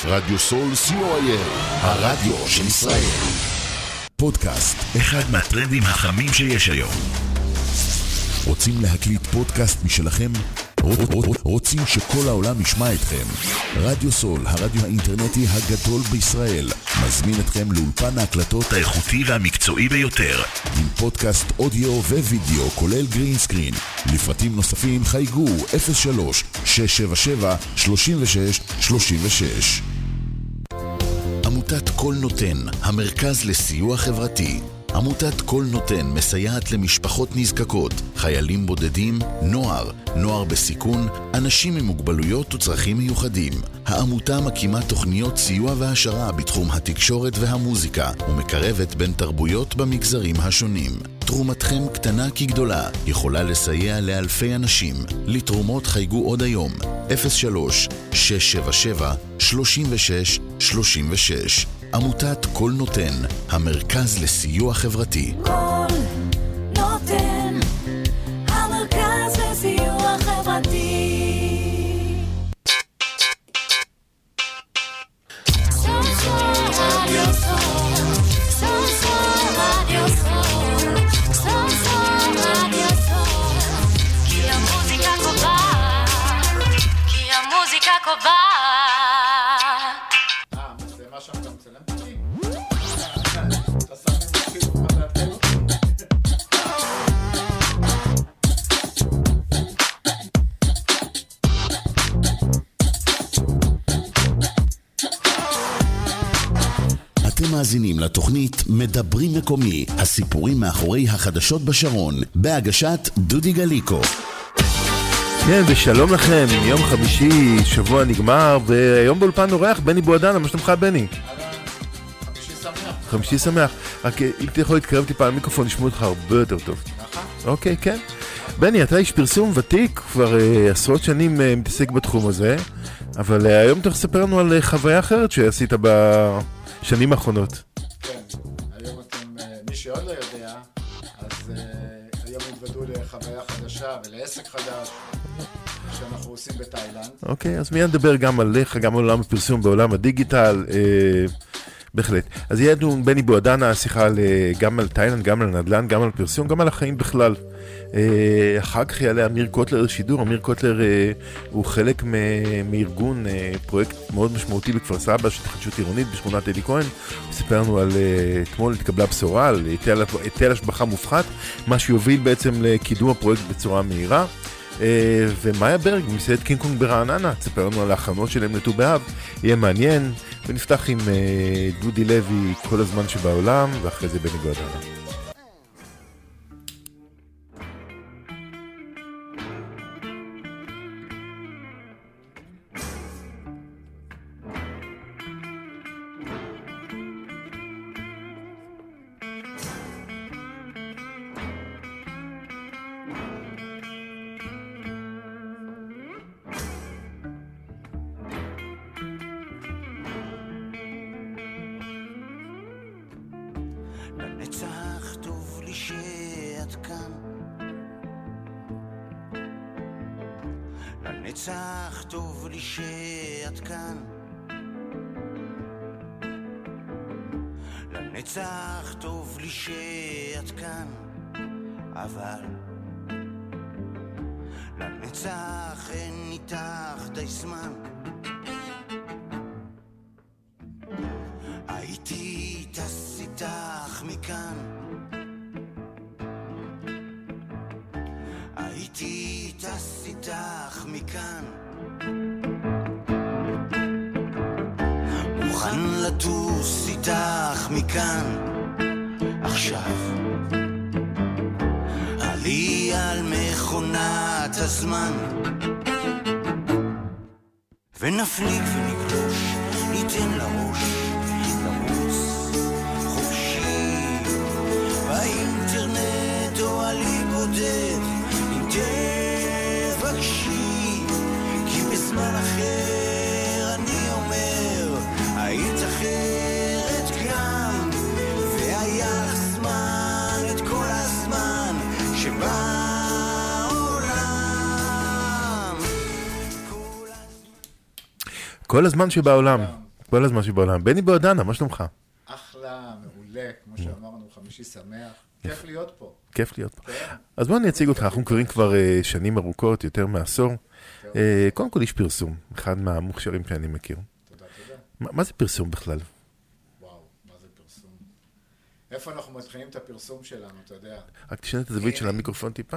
רדיו סול co.il, הרדיו של ישראל. פודקאסט, אחד מהטרנדים החמים שיש היום. רוצים להקליט פודקאסט משלכם? רוצים שכל העולם ישמע אתכם? רדיו סול, הרדיו האינטרנטי הגדול בישראל, מזמין אתכם לאולפן ההקלטות האיכותי והמקצועי ביותר, עם פודקאסט אודיו ווידאו כולל גרין סקרין. לפרטים נוספים חייגו 03-677-3636. עמותת כל נותן, המרכז לסיוע חברתי. עמותת כל נותן מסייעת למשפחות נזקקות, חיילים בודדים, נוער בסיכון, אנשים עם מוגבלויות וצרכים מיוחדים. העמותה מקימה תוכניות סיוע והשרה בתחום התקשורת והמוזיקה, ומקרבת בין תרבויות במגזרים השונים. תרומתכם קטנה כגדולה, יכולה לסייע לאלפי אנשים. לתרומות חייגו עוד היום, 03-677-3636. עמותת כל נותן, המרכז לסיוע חברתי. כל נותן, המרכז לסיוע חברתי. כי המוזיקה קובעת. מה שם אתה מצלם? אתם מאזינים לתוכנית מדברים מקומי, הסיפורים מאחורי החדשות בשרון, בהגשת דודי גליקו. כן, ושלום לכם, יום חמישי, שבוע נגמר, והיום באולפן אורח בני בועדנה. מה שלומך בני? חמישי שמח. חמישי שמח. רק אם אתה יכול להתקרב טיפה על המיקרופון, נשמעו אותך הרבה יותר טוב. נכון? אוקיי, כן. בני, אתה איש פרסום ותיק, כבר עשרות שנים מתעסק בתחום הזה, אבל היום אתה לספר לנו על חוויה אחרת שעשית בשנים האחרונות. כן, היום אתם, מי שעוד לא יודע, אז היום התוודעו לחוויה חדשה ולעסק חדש שאנחנו עושים בתאילנד. אוקיי, אז מיד נדבר גם עליך, גם על עולם הפרסום בעולם הדיגיטל, בהחלט. אז יהיה לנו בני בועדנה שיחה גם על תאילנד, גם על נדל"ן, גם על פרסום, גם על החיים בכלל. אחר כך יעלה אמיר קוטלר לשידור. אמיר קוטלר הוא חלק מארגון, פרויקט מאוד משמעותי בכפר סבא של התחדשות עירונית בשכונת אלי כהן. הוא סיפר לנו על אתמול התקבלה בשורה על היטל השבחה מופחת, מה שיוביל בעצם לקידום הפרויקט בצורה מהירה. ומאיה ברג מסעדת קינג קונג ברעננה תספר לנו על ההכנות שלהם לט"ו באב. יהיה מעניין. ונפתח עם דודי לוי, כל הזמן שבעולם, ואחרי זה בני בועדנה. לנצח טוב לי שאת כאן, לנצח טוב לי שאת כאן, לנצח טוב לי שאת כאן, אבל לנצח אין איתך די זמן. הייתי טס איתך מכאן, הייתי טס איתך מכאן, מוכן לטוס איתך מכאן עכשיו. עלי על מכונת הזמן ונפליג ונגלוש, ניתן לראש לרוץ חופשי באינטרנט או עלי בודד, אם תבקשי, כי בזמן אחר אני אומר היית אחרת גם, והיה לך זמן את כל הזמן שבעולם. כל הזמן שבעולם. כל הזמן שבעולם. בני בועדנה, מה שלומך? אחלה, מעולה, כמו שאמרנו, חמישי שמח. כיף להיות פה. כיף להיות פה. כן. אז בוא אני אציג אותך, אנחנו מכירים כבר שנים ארוכות, יותר מעשור. קודם כל יש פרסום, אחד מהמוכשרים שאני מכיר. תודה, תודה. מה זה פרסום בכלל? וואו, מה זה פרסום? איפה אנחנו מתחילים את הפרסום שלנו, אתה יודע? רק תשנה את הזווית של המיקרופון טיפה.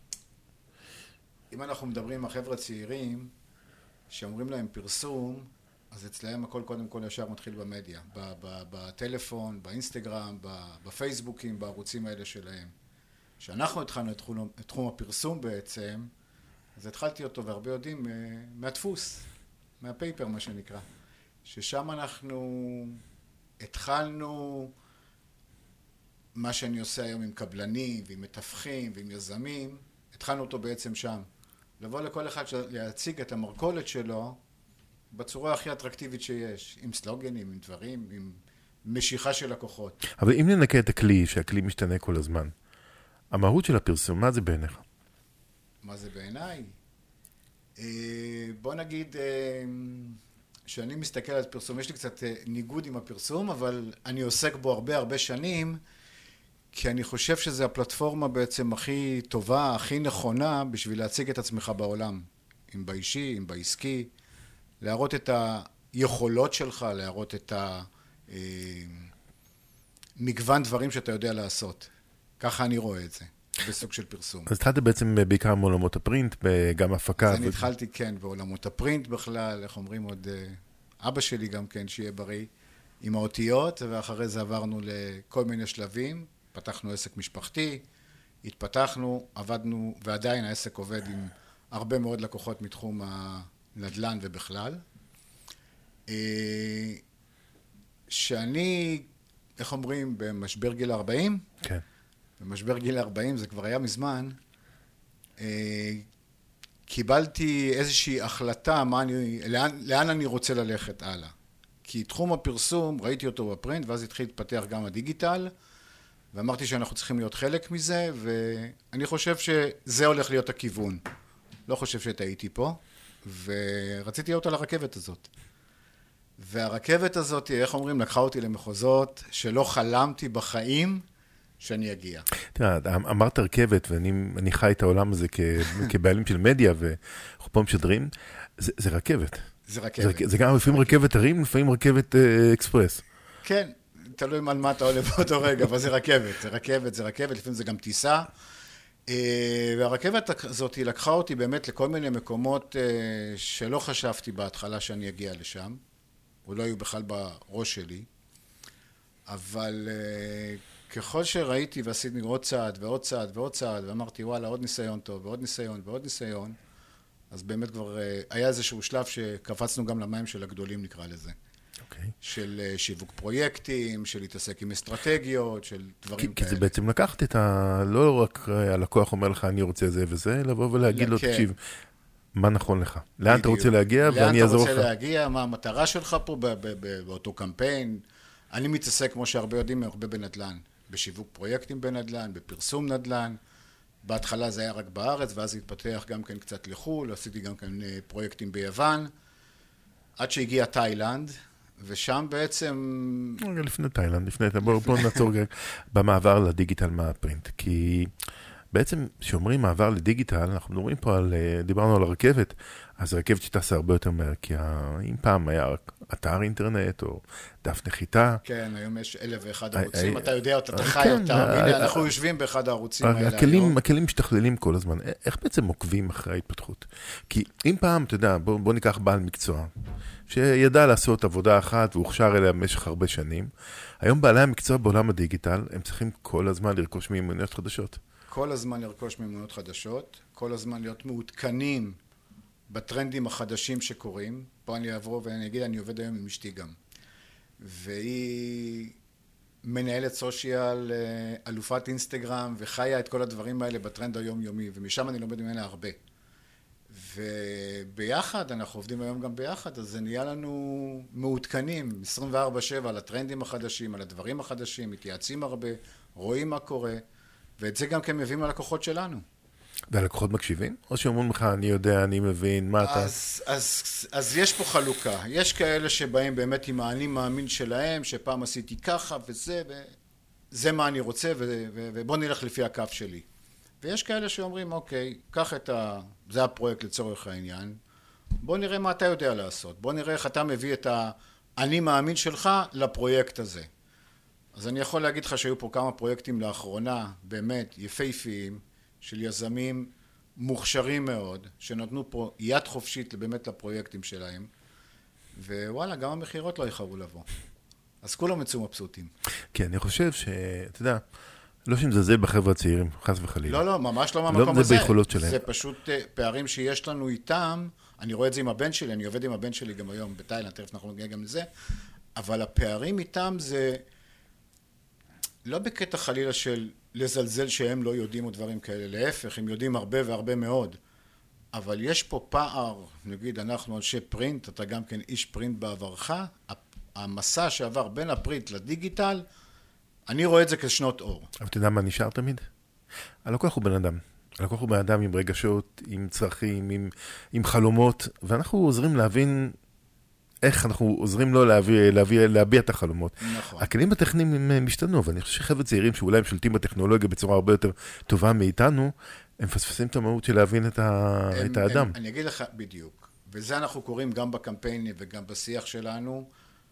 אם אנחנו מדברים עם החבר'ה צעירים, שאומרים להם פרסום, אז אצלהם הכל קודם כל ישר מתחיל במדיה, בטלפון, באינסטגרם, בפייסבוקים, בערוצים האלה שלהם. כשאנחנו התחלנו את תחום הפרסום בעצם, אז התחלתי אותו, והרבה יודעים, מהדפוס, מהפייפר מה שנקרא, ששם אנחנו התחלנו מה שאני עושה היום עם קבלנים ועם מתווכים ועם יזמים, התחלנו אותו בעצם שם. לבוא לכל אחד להציג את המרכולת שלו בצורה הכי אטרקטיבית שיש, עם סלוגנים, עם דברים, עם משיכה של לקוחות. אבל אם ננקה את הכלי, שהכלי משתנה כל הזמן, המהות של הפרסום, מה זה בעיניך? מה זה בעיניי? בוא נגיד שאני מסתכל על פרסום, יש לי קצת ניגוד עם הפרסום, אבל אני עוסק בו הרבה שנים, כי אני חושב שזו הפלטפורמה בעצם הכי טובה, הכי נכונה, בשביל להציג את עצמך בעולם. אם באישי, אם בעסקי, להראות את היכולות שלך, להראות את מגוון דברים שאתה יודע לעשות. ככה אני רואה את זה, בסוג של פרסום. אז התחלת בעצם בעיקר מעולמות הפרינט, גם הפקה. אז אני התחלתי, כן, בעולמות הפרינט בכלל, איך אומרים עוד, אבא שלי גם כן, שיהיה בריא, עם האותיות, ואחרי זה עברנו לכל מיני שלבים, פתחנו עסק משפחתי, התפתחנו, עבדנו, ועדיין העסק עובד עם הרבה מאוד לקוחות מתחום הנדל"ן ובכלל. שאני, איך אומרים, במשבר גיל 40? כן. במשבר גיל 40, זה כבר היה מזמן, קיבלתי איזושהי החלטה לאן אני רוצה ללכת הלאה. כי תחום הפרסום, ראיתי אותו בפרינט, ואז התחיל להתפתח גם הדיגיטל, ואמרתי שאנחנו צריכים להיות חלק מזה, ואני חושב שזה הולך להיות הכיוון. לא חושב שהייתי פה, ורציתי להיות על הרכבת הזאת. והרכבת הזאת, איך אומרים, לקחה אותי למחוזות שלא חלמתי בחיים שאני אגיע. תראה, אמרת רכבת, ואני חי את העולם הזה כבעלים של מדיה, ואנחנו פה משדרים, זה רכבת. זה רכבת. זה גם לפעמים רכבת הרים, לפעמים רכבת אקספרס. כן, תלוי על מה אתה עולה באותו רגע, אבל זה רכבת, לפעמים זה גם טיסה. והרכבת הזאת לקחה אותי באמת לכל מיני מקומות שלא חשבתי בהתחלה שאני אגיע לשם, או לא היו בכלל בראש שלי, אבל ככל שראיתי ועשיתי עוד צעד ועוד צעד ועוד צעד, ואמרתי וואלה עוד ניסיון טוב ועוד ניסיון ועוד ניסיון, אז באמת כבר היה איזשהו שלב שקפצנו גם למים של הגדולים נקרא לזה. של שיווק פרויקטים, של להתעסק עם אסטרטגיות, של דברים כאלה. כי זה בעצם לקחת את לא רק הלקוח אומר לך אני רוצה זה וזה, לבוא ולהגיד לו תקשיב, מה נכון לך? לאן אתה רוצה להגיע ואני אעזור לך? לאן אתה רוצה להגיע, מה המטרה שלך פה באותו קמפיין? אני מתעסק כמו שהרבה יודעים, הרבה בנדל"ן, בשיווק פרויקטים בנדל"ן, בפרסום נדל"ן. בהתחלה זה היה רק בארץ, ואז התפתח גם כן קצת לחול, עשיתי גם כן פרויקטים ביוון, עד שהגיע תאילנד, ושם בעצם... לפני תאילנד, בואו נעצור במעבר לדיגיטל מהפרינט, כי בעצם כשאומרים מעבר לדיגיטל, אנחנו מדברים פה דיברנו על הרכבת, אז הרכבת שתעשה הרבה יותר מהר, כי אם פעם היה אתר אינטרנט או דף נחיתה... כן, היום יש 1,001 ערוצים, אתה יודע, אתה חי אותם, הנה אנחנו יושבים באחד הערוצים האלה היום. הכלים משתכללים כל הזמן, איך בעצם עוקבים אחרי ההתפתחות? כי אם פעם, אתה יודע, בוא ניקח בעל מקצוע, שידע לעשות עבודה אחת והוכשר אליה במשך הרבה שנים, היום בעלי המקצוע בעולם הדיגיטל, הם צריכים כל הזמן לרכוש מיומנויות חדשות. כל הזמן לרכוש מיומנויות חדשות, כל הזמן להיות מעודכנים בטרנדים החדשים שקורים. פה אני אעבור ואני אגיד, אני עובד היום עם אשתי גם. והיא מנהלת סושיאל, אלופת אינסטגרם, וחיה את כל הדברים האלה בטרנד היומיומי, ומשם אני לומד ממנה הרבה. וביחד, אנחנו עובדים היום גם ביחד, אז זה נהיה לנו מעודכנים, 24/7 על הטרנדים החדשים, על הדברים החדשים, מתייעצים הרבה, רואים מה קורה, ואת זה גם כן מביאים ללקוחות שלנו. והלקוחות מקשיבים? או שאומרים לך, אני יודע, אני מבין, מה אתה... אז יש פה חלוקה. יש כאלה שבאים באמת עם האני מאמין שלהם, שפעם עשיתי ככה וזה מה אני רוצה, ובוא נלך לפי הקו שלי. ויש כאלה שאומרים, אוקיי, קח זה הפרויקט לצורך העניין, בוא נראה מה אתה יודע לעשות, בוא נראה איך אתה מביא את האני מאמין שלך לפרויקט הזה. אז אני יכול להגיד לך שהיו פה כמה פרויקטים לאחרונה, באמת יפהפיים, של יזמים מוכשרים מאוד, שנתנו פה יד חופשית באמת לפרויקטים שלהם, ווואלה, גם המחירות לא איחרו לבוא. אז כולם יצאו מבסוטים. כן, אני חושב אתה יודע, לא שמזלזל בחבר'ה הצעירים, חס וחלילה. לא, ממש לא מהמקום הזה. זה ביכולות שלהם. זה פשוט פערים שיש לנו איתם, אני רואה את זה עם הבן שלי, אני עובד עם הבן שלי גם היום בתאילנד, תכף אנחנו נגיע גם לזה, אבל הפערים איתם זה לא בקטע חלילה של לזלזל שהם לא יודעים או דברים כאלה, להפך, הם יודעים הרבה והרבה מאוד, אבל יש פה פער, נגיד אנחנו אנשי פרינט, אתה גם כן איש פרינט בעברך, המסע שעבר בין הפרינט לדיגיטל, אני רואה את זה כשנות אור. אבל אתה יודע מה נשאר תמיד? הלקוח הוא בן אדם. הלקוח הוא בן אדם עם רגשות, עם צרכים, עם חלומות, ואנחנו עוזרים להבין איך אנחנו עוזרים לו להביע את החלומות. נכון. הכלים הטכניים הם משתנו, ואני חושב שחבר'ה צעירים שאולי הם שולטים בטכנולוגיה בצורה הרבה יותר טובה מאיתנו, הם מפספסים את המהות של להבין את האדם. אני אגיד לך בדיוק, וזה אנחנו קוראים גם בקמפיינים וגם בשיח שלנו,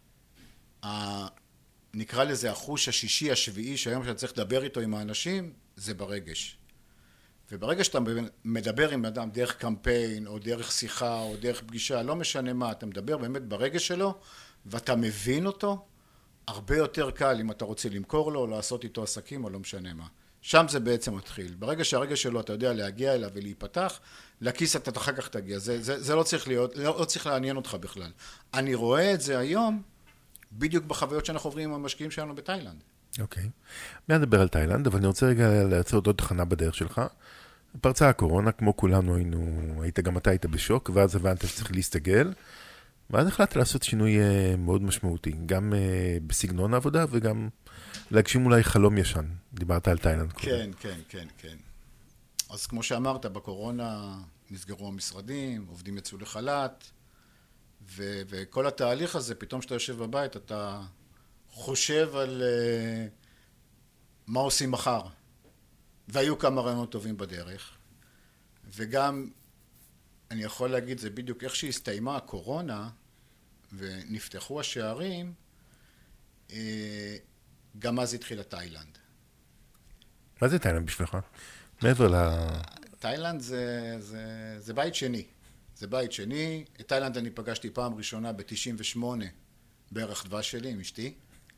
נקרא לזה החוש השישי, השביעי, שהיום שאתה צריך לדבר איתו עם האנשים, זה ברגש. וברגע שאתה מדבר עם אדם דרך קמפיין, או דרך שיחה, או דרך פגישה, לא משנה מה, אתה מדבר באמת ברגש שלו, ואתה מבין אותו, הרבה יותר קל אם אתה רוצה למכור לו, או לעשות איתו עסקים, או לא משנה מה. שם זה בעצם מתחיל. ברגע שהרגש שלו אתה יודע להגיע אליו ולהיפתח, לכיס אתה אחר כך תגיע. זה לא צריך להיות, לא צריך לעניין אותך בכלל. אני רואה את זה היום, בדיוק בחוויות שאנחנו עוברים עם המשקיעים שלנו בתאילנד. אוקיי. מיד נדבר על תאילנד, אבל אני רוצה רגע לייצר עוד תחנה בדרך שלך. פרצה הקורונה, כמו כולנו גם אתה היית בשוק, ואז הבנת שצריך להסתגל, ואז החלטת לעשות שינוי מאוד משמעותי, גם בסגנון העבודה וגם להגשים אולי חלום ישן. דיברת על תאילנד. כן. אז כמו שאמרת, בקורונה נסגרו המשרדים, עובדים יצאו לחל"ת, וכל התהליך הזה, פתאום שאתה יושב בבית, אתה חושב על מה עושים מחר. והיו כמה רעיונות טובים בדרך. וגם, אני יכול להגיד, זה בדיוק איך שהסתיימה הקורונה, ונפתחו השערים, גם אז התחילה תאילנד. מה זה תאילנד בשבילך? מעבר תאילנד זה בית שני. זה בית שני. את תאילנד אני פגשתי פעם ראשונה ב-98, בערך דבש שלי עם אשתי.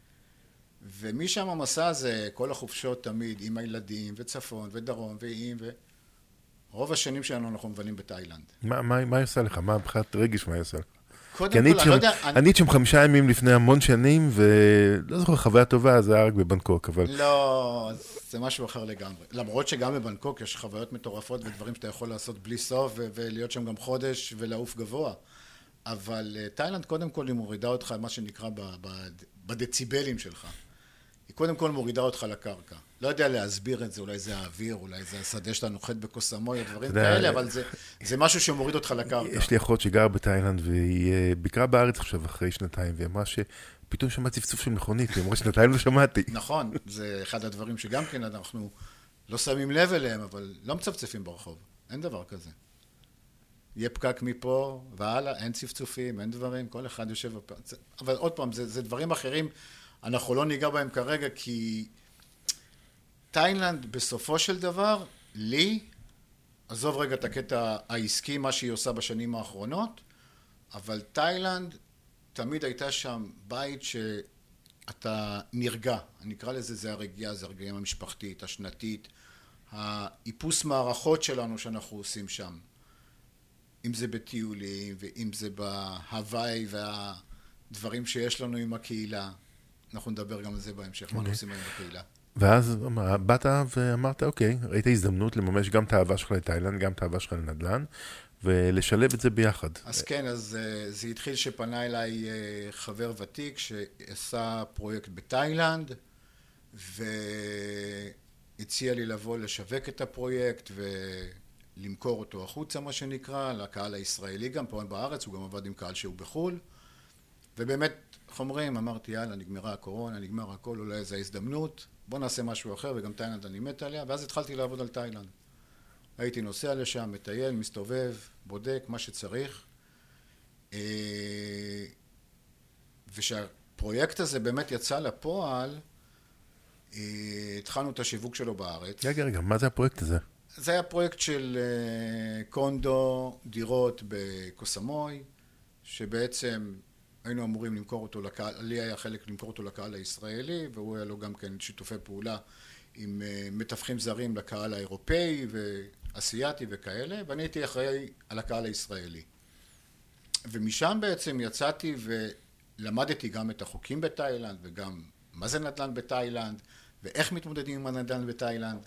ומשם המסע הזה, כל החופשות תמיד, עם הילדים, וצפון, ודרום, ואיים, רוב השנים שלנו אנחנו מבלים בתאילנד. מה עושה לך? מה מבחינת רגש מה עושה לך? קודם כל, אני לא יודע... אני הייתי שם 5 ימים לפני המון שנים, ולא זוכר, חוויה טובה, זה היה רק בבנקוק, אבל... לא, זה משהו אחר לגמרי. למרות שגם בבנקוק יש חוויות מטורפות ודברים שאתה יכול לעשות בלי סוף, ולהיות שם גם חודש ולעוף גבוה. אבל תאילנד קודם כל היא מורידה אותך, מה שנקרא בדציבלים שלך. היא קודם כל מורידה אותך לקרקע. לא יודע להסביר את זה, אולי זה האוויר, אולי זה השדה שאתה נוחת בקוסמוי, או דברים כאלה, אבל זה משהו שמוריד אותך לקרקע. יש לי אחות שגרה בתאילנד, והיא ביקרה בארץ עכשיו אחרי 2 והיא אמרה שפתאום שמעה צפצוף של מכונית, היא אמרה 2 לא שמעתי. נכון, זה אחד הדברים שגם כן אנחנו לא שמים לב אליהם, אבל לא מצפצפים ברחוב. אין דבר כזה. יהיה פקק מפה והלאה, אין צפצופים, אין דברים, כל אחד יושב... אבל עוד פעם, זה דברים אחרים, אנחנו לא ניגע בהם כרגע, כי תאילנד בסופו של דבר, לי, עזוב רגע את הקטע העסקי, מה שהיא עושה בשנים האחרונות, אבל תאילנד תמיד הייתה שם בית שאתה נרגע, אני אקרא לזה, זה הרגיעה, זה הרגיעה המשפחתית, השנתית, האיפוס מערכות שלנו שאנחנו עושים שם, אם זה בטיולים, ואם זה בהוואי והדברים שיש לנו עם הקהילה, אנחנו נדבר גם על זה בהמשך, מה אנחנו עושים היום בקהילה. ואז באת ואמרת, אוקיי, ראית הזדמנות לממש גם את האהבה שלך לתאילנד, גם את האהבה שלך לנדל"ן, ולשלב את זה ביחד. אז כן, אז זה התחיל שפנה אליי חבר ותיק שעשה פרויקט בתאילנד, הציע לי לבוא לשווק את הפרויקט ולמכור אותו החוצה, מה שנקרא, לקהל הישראלי גם, פה בארץ, הוא גם עבד עם קהל שהוא בחול. ובאמת, איך אומרים, אמרתי, יאללה, נגמרה הקורונה, נגמר הכל, אולי איזו הזדמנות, בוא נעשה משהו אחר, וגם תאילנד אני מת עליה, ואז התחלתי לעבוד על תאילנד. הייתי נוסע לשם, מטייל, מסתובב, בודק, מה שצריך. ושהפרויקט הזה באמת יצא לפועל, התחלנו את השיווק שלו בארץ. רגע, מה זה הפרויקט הזה? זה היה פרויקט של קונדו, דירות בקוסמוי, שבעצם היינו אמורים למכור אותו לקהל, לי היה חלק למכור אותו לקהל הישראלי, והוא היה לו גם כן שיתופי פעולה עם מתווכים זרים לקהל האירופאי ואסייתי וכאלה, ואני הייתי אחראי על הקהל הישראלי. ומשם בעצם יצאתי ולמדתי גם את החוקים בתאילנד, וגם מה זה נדל"ן בתאילנד, ואיך מתמודדים עם הנדל"ן בתאילנד.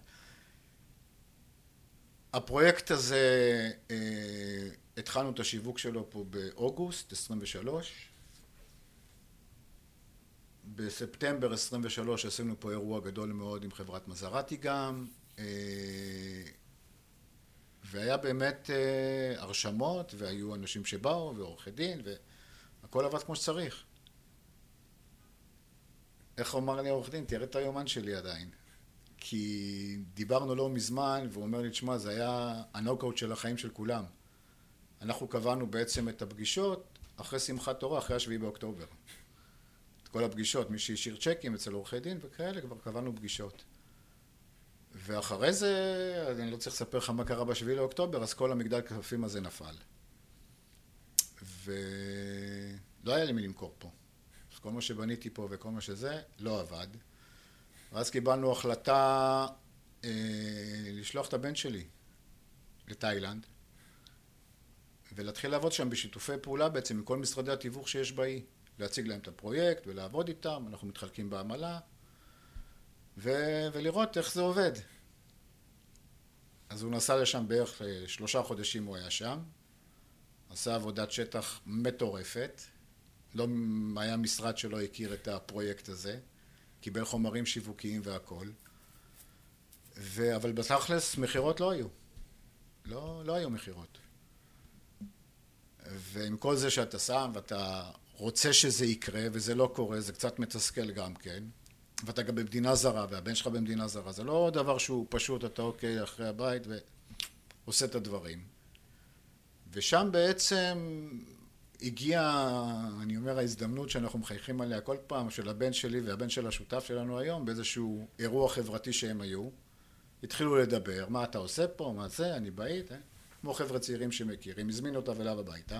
הפרויקט הזה, התחלנו את השיווק שלו פה באוגוסט 23. בספטמבר 23 עשינו פה אירוע גדול מאוד עם חברת מזרטי גם, והיה באמת הרשמות, והיו אנשים שבאו, ועורכי דין, והכל עבד כמו שצריך. איך אמר לי העורך דין? תראה את היומן שלי עדיין. כי דיברנו לא מזמן, והוא אומר לי, תשמע, זה היה הנוקאוט של החיים של כולם. אנחנו קבענו בעצם את הפגישות אחרי שמחת תורה, אחרי 7 באוקטובר. את כל הפגישות, מי שהשאיר צ'קים אצל עורכי דין וכאלה, כבר קבענו פגישות. ואחרי זה, אני לא צריך לספר לך מה קרה ב7 לאוקטובר, אז כל המגדל קלפים הזה נפל. ולא היה לי מי למכור פה. אז כל מה שבניתי פה וכל מה שזה, לא עבד. ואז קיבלנו החלטה לשלוח את הבן שלי לתאילנד, ולהתחיל לעבוד שם בשיתופי פעולה בעצם עם כל משרדי התיווך שיש באי, להציג להם את הפרויקט ולעבוד איתם, אנחנו מתחלקים בעמלה, ולראות איך זה עובד. אז הוא נסע לשם בערך 3 חודשים הוא היה שם, עשה עבודת שטח מטורפת, לא היה משרד שלא הכיר את הפרויקט הזה, קיבל חומרים שיווקיים והכל, אבל בתכלס מחירות לא היו. לא היו מחירות. ועם כל זה שאתה שם ואתה רוצה שזה יקרה וזה לא קורה, זה קצת מתסכל גם כן, ואתה גם במדינה זרה והבן שלך במדינה זרה, זה לא דבר שהוא פשוט, אתה אוקיי אחרי הבית ועושה את הדברים. ושם בעצם הגיעה, אני אומר, ההזדמנות שאנחנו מחייכים עליה כל פעם, של הבן שלי והבן של השותף שלנו היום, באיזשהו אירוע חברתי שהם היו. התחילו לדבר, מה אתה עושה פה, מה זה, אני בית, כמו חבר'ה צעירים שמכירים, הזמין אותה אליו הביתה.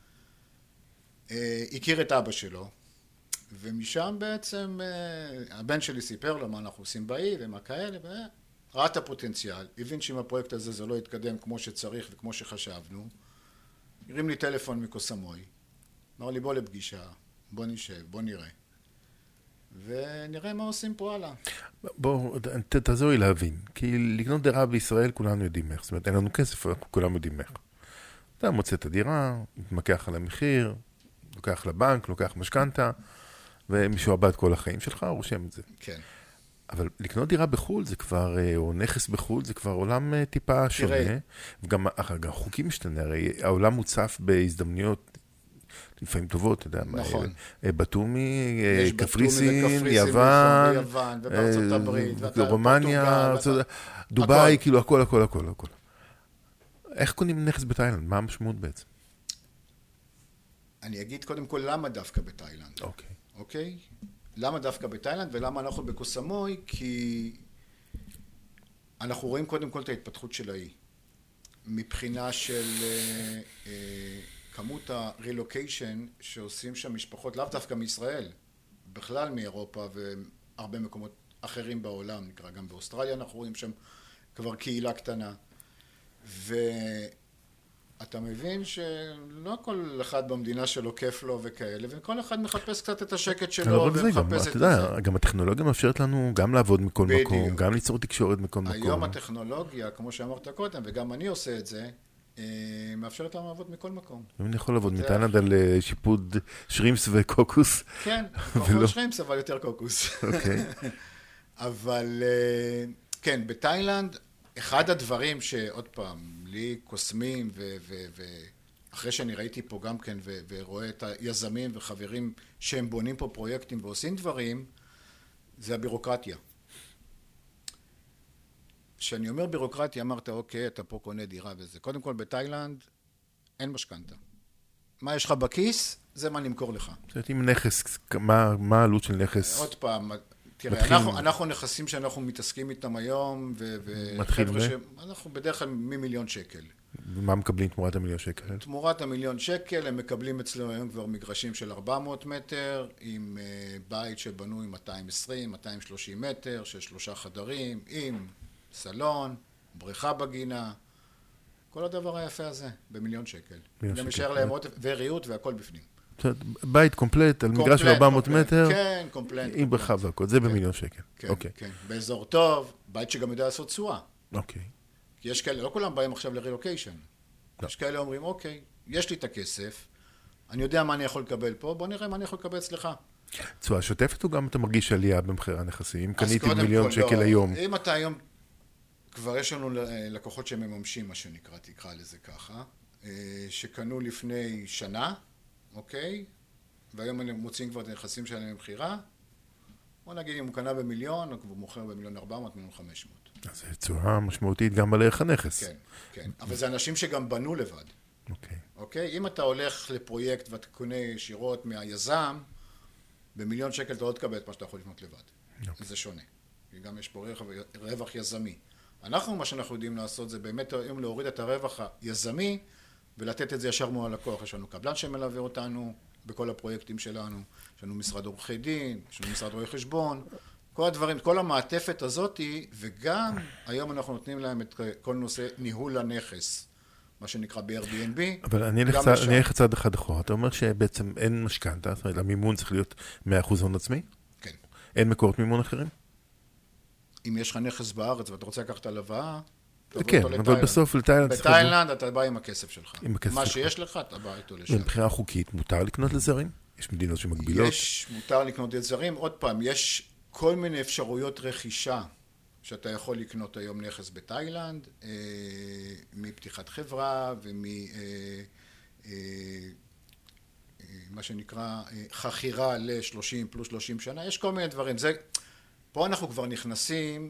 הכיר את אבא שלו, ומשם בעצם הבן שלי סיפר לו מה אנחנו עושים באי ומה כאלה, וראה את הפוטנציאל, הבין שעם הפרויקט הזה זה לא יתקדם כמו שצריך וכמו שחשבנו, הרים לי טלפון מקוסמוי, אמר לי בוא לפגישה, בוא נשב, בוא נראה. ונראה מה עושים פה הלאה. בוא, תעזור לי להבין, כי לקנות דירה בישראל כולנו יודעים איך, זאת אומרת, אין לנו כסף, כולנו יודעים איך. אתה מוצא את הדירה, מתמקח על המחיר, לוקח לבנק, לוקח משכנתה, ומשועבד כל החיים שלך, רושם את זה. כן. אבל לקנות דירה בחול זה כבר, או נכס בחול, זה כבר עולם טיפה שונה. וגם החוקים משתנה, הרי העולם מוצף בהזדמנויות לפעמים טובות, אתה יודע. נכון. בתומי, קפריסין, יוון, ובארצות הברית, רומניה, דובאי, כאילו הכל. איך קונים נכס בתאילנד? מה המשמעות בעצם? אני אגיד קודם כל למה דווקא בתאילנד. אוקיי? למה דווקא בתאילנד ולמה אנחנו בקוסמוי? כי אנחנו רואים קודם כל את ההתפתחות של האי. מבחינה של כמות הרילוקיישן שעושים שם משפחות, לאו דווקא מישראל, בכלל מאירופה והרבה מקומות אחרים בעולם, נקרא גם באוסטרליה אנחנו רואים שם כבר קהילה קטנה. אתה מבין שלא כל אחד במדינה שלו כיף לו וכאלה, וכל אחד מחפש קצת את השקט שלו ומחפש את זה. גם הטכנולוגיה מאפשרת לנו גם לעבוד מכל מקום, גם ליצור תקשורת מכל מקום. היום הטכנולוגיה, כמו שאמרת קודם, וגם אני עושה את זה, מאפשרת לנו לעבוד מכל מקום. אם אני יכול לעבוד מתאילנד על שיפוד שרימפס וקוקוס. כן, פחות שרימפס, אבל יותר קוקוס. אוקיי. אבל כן, בתאילנד, אחד הדברים שעוד פעם, לי קוסמים, ואחרי שאני ראיתי פה גם כן, ורואה את היזמים וחברים שהם בונים פה פרויקטים ועושים דברים, זה הבירוקרטיה. כשאני אומר בירוקרטיה, אמרת, אוקיי, אתה פה קונה דירה וזה. קודם כל, בתאילנד אין משכנתה. מה יש לך בכיס, זה מה נמכור לך. זאת אומרת, אם נכס, מה העלות של נכס? עוד פעם, תראה, אנחנו נכסים שאנחנו מתעסקים איתם היום, אנחנו בדרך כלל מ1,000,000 שקל. ומה מקבלים תמורת ה1,000,000 שקל? תמורת ה1,000,000 שקל, הם מקבלים אצלנו היום כבר מגרשים של 400 מטר, עם בית שבנוי 220, 230 מטר, של 3 חדרים, עם סלון, בריכה בגינה, כל הדבר היפה הזה, ב1,000,000 שקל. גם יישאר להם עוד, וריהוט והכל בפנים. בית קומפלט על מגרש של 400 מטר, כן, קומפלט. עם בריכה והכל, זה ב1,000,000 שקל. כן, כן. באזור טוב, בית שגם יודע לעשות תשואה. אוקיי. כי יש כאלה, לא כולם באים עכשיו לרילוקיישן. יש כאלה אומרים, אוקיי, יש לי את הכסף, אני יודע מה אני יכול לקבל פה, בוא נראה מה אני יכול לקבל אצלך. תשואה שוטפת או גם אתה מרגיש עלייה במחירי הנכסים? אם קניתי 1,000,000 שקל היום. אם אתה היום, כבר יש לנו לקוחות שמממשים, מה שנקרא, תקרא לזה ככה, שקנו לפני שנה, אוקיי? והיום הם מוצאים כבר את הנכסים שלהם למכירה. בוא נגיד, אם הוא קנה ב1,000,000, הוא מוכר ב1,400,000, 1,500,000. אז זו תשואה משמעותית גם על ערך הנכס. כן, כן. אבל זה אנשים שגם בנו לבד. אוקיי. אוקיי? אם אתה הולך לפרויקט ואתה קונה ישירות מהיזם, ב1,000,000 שקל אתה לא תקבל את מה שאתה יכול לבנות לבד. זה שונה. גם יש פה רווח יזמי. אנחנו, מה שאנחנו יודעים לעשות, זה באמת היום להוריד את הרווח היזמי, ולתת את זה ישר מול הלקוח. יש לנו קבלן שמלווה אותנו בכל הפרויקטים שלנו, יש לנו משרד עורכי דין, יש לנו משרד רואי חשבון, כל הדברים, כל המעטפת הזאת, וגם היום אנחנו נותנים להם את כל נושא ניהול הנכס, מה שנקרא ב-Airbnb. אבל אני אלך צעד אחד אחורה, אתה אומר שבעצם אין משכנתה, זאת אומרת, המימון צריך להיות 100% הון עצמי? כן. אין מקורות מימון אחרים? אם יש לך נכס בארץ ואתה רוצה לקחת הלוואה, כן, אבל בסוף לתאילנד... בתאילנד אתה בא עם הכסף שלך. עם הכסף שלך. מה שיש לך, אתה בא איתו לשם. מבחינה חוקית, מותר לקנות לזרים? יש מדינות שמגבילות? מותר לקנות לזרים. עוד פעם, יש כל מיני אפשרויות רכישה שאתה יכול לקנות היום נכס בתאילנד, מפתיחת חברה מה שנקרא חכירה ל-30 פלוס 30 שנה. יש כל מיני דברים. פה אנחנו כבר נכנסים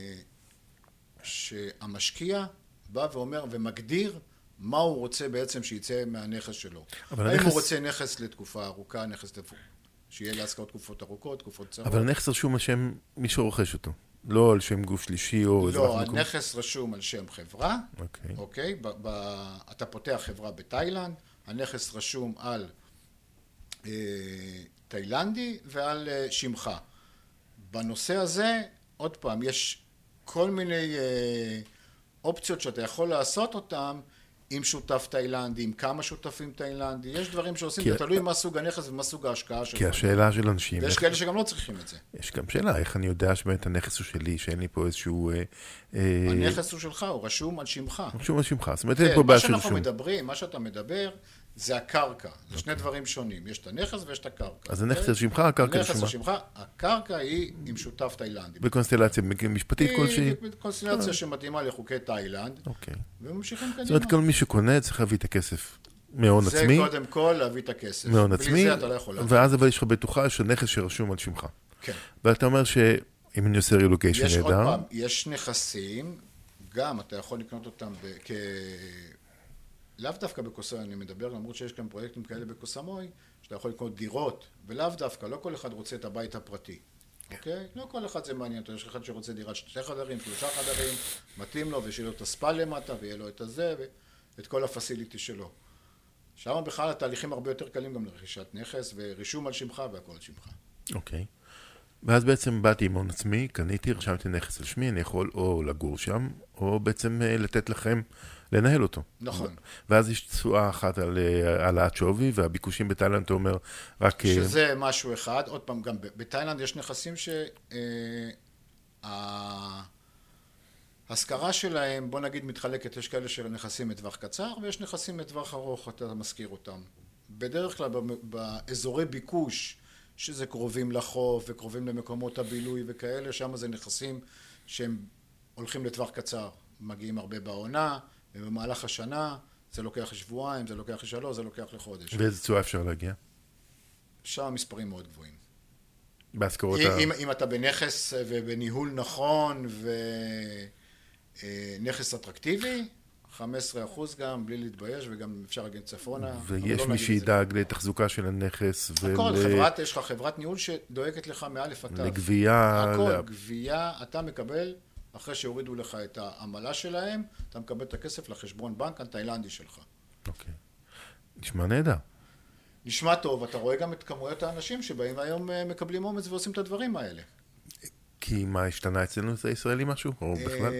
שהמשקיע בא ואומר ומגדיר מה הוא רוצה בעצם שיצא מהנכס שלו. האם הוא רוצה נכס לתקופה ארוכה, נכס שיהיה להשכרות תקופות ארוכות, תקופות קצרות. אבל הנכס רשום על שם מי שרוכש אותו, לא על שם גוף שלישי או... לא, הנכס רשום על שם חברה, אוקיי? אתה פותח חברה בתאילנד, הנכס רשום על תאילנדי ועל שמך. בנושא הזה, עוד פעם, יש כל מיני אופציות שאתה יכול לעשות אותם עם שותף תאילנדי, עם כמה שותפים תאילנדי. יש דברים שעושים, זה תלוי מה סוג הנכס ומה סוג ההשקעה שלך. כי השאלה של אנשים... ויש כאלה שגם לא צריכים את זה. יש גם שאלה, איך אני יודע שבאמת הנכס הוא שלי, שאין לי פה איזשהו... הנכס הוא שלך, הוא רשום על שמך. רשום על שמך, זאת אומרת, אין פה בעיה של רשום. מה שאתה מדבר, זה הקרקע. זה שני דברים שונים. יש את הנכס ויש את הקרקע. אז הנכס על שמך, הקרקע על שמך. הנכס על שמך, הקרקע היא עם שותף תאילנדי. בקונסטלציה משפטית כלשהי? בקונסטלציה שמתאימה לחוקי תאילנד. אוקיי. וממשיכים קדימה. זאת אומרת, כל מי שקונה צריך להביא את הכסף מהון עצמי. זה קודם כל להביא את הכסף. מהון עצמי. בלי זה אתה לא יכול להביא. ואז אבל יש לך בטוחה של נכס שרשום על שמך. כן. ואתה אומר שאם אני עושה רילוקיישן נהדר... יש עוד פעם, יש נכסים, גם אתה יכול לקנות אותם לאו דווקא בקוסמוי, אני מדבר, למרות שיש כאן פרויקטים כאלה בקוסמוי, שאתה יכול לקנות דירות, ולאו דווקא, לא כל אחד רוצה את הבית הפרטי, אוקיי? לא כל אחד זה מעניין, יש אחד שרוצה דירת 2 חדרים, 3 חדרים, מתאים לו, ושיהיה לו את הספה למטה, ויהיה לו את הזה, ואת כל הפסיליטי שלו. שם בכלל התהליכים הרבה יותר קלים גם לרכישת נכס, ורישום על שמך והכל על שמך. אוקיי. ואז בעצם באתי עם הון עצמי, קניתי, רשמתי נכס על שמי, אני יכול או לגור שם, או בעצם לתת לכם לנהל אותו. נכון. ואז יש תשואה אחת על העלאת שווי, והביקושים בתאילנד, אתה אומר, רק... שזה משהו אחד. עוד פעם, גם בתאילנד יש נכסים ההשכרה שלהם, בוא נגיד, מתחלקת, יש כאלה של נכסים מטווח קצר, ויש נכסים מטווח ארוך, אתה מזכיר אותם. בדרך כלל, באזורי ביקוש, שזה קרובים לחוף וקרובים למקומות הבילוי וכאלה, שם זה נכסים שהם הולכים לטווח קצר, מגיעים הרבה בעונה, ובמהלך השנה זה לוקח לשבועיים, זה לוקח לשלוש, זה לוקח לחודש. ואיזה תשואה אפשר להגיע? שם מספרים מאוד גבוהים. בהשכרות אם אתה בנכס ובניהול נכון ונכס אטרקטיבי, 15% גם, בלי להתבייש, וגם אפשר להגיד צפונה. ויש מי שידאג לתחזוקה של הנכס. הכל, יש לך חברת ניהול שדואגת לך מאלף עד תו. לגבייה. הכל, גבייה, אתה מקבל, אחרי שהורידו לך את העמלה שלהם, אתה מקבל את הכסף לחשבון בנק התאילנדי שלך. אוקיי. נשמע נהדר. נשמע טוב, אתה רואה גם את כמויות האנשים שבאים והיום מקבלים אומץ ועושים את הדברים האלה. כי מה, השתנה אצלנו את הישראלי משהו? או בכלל?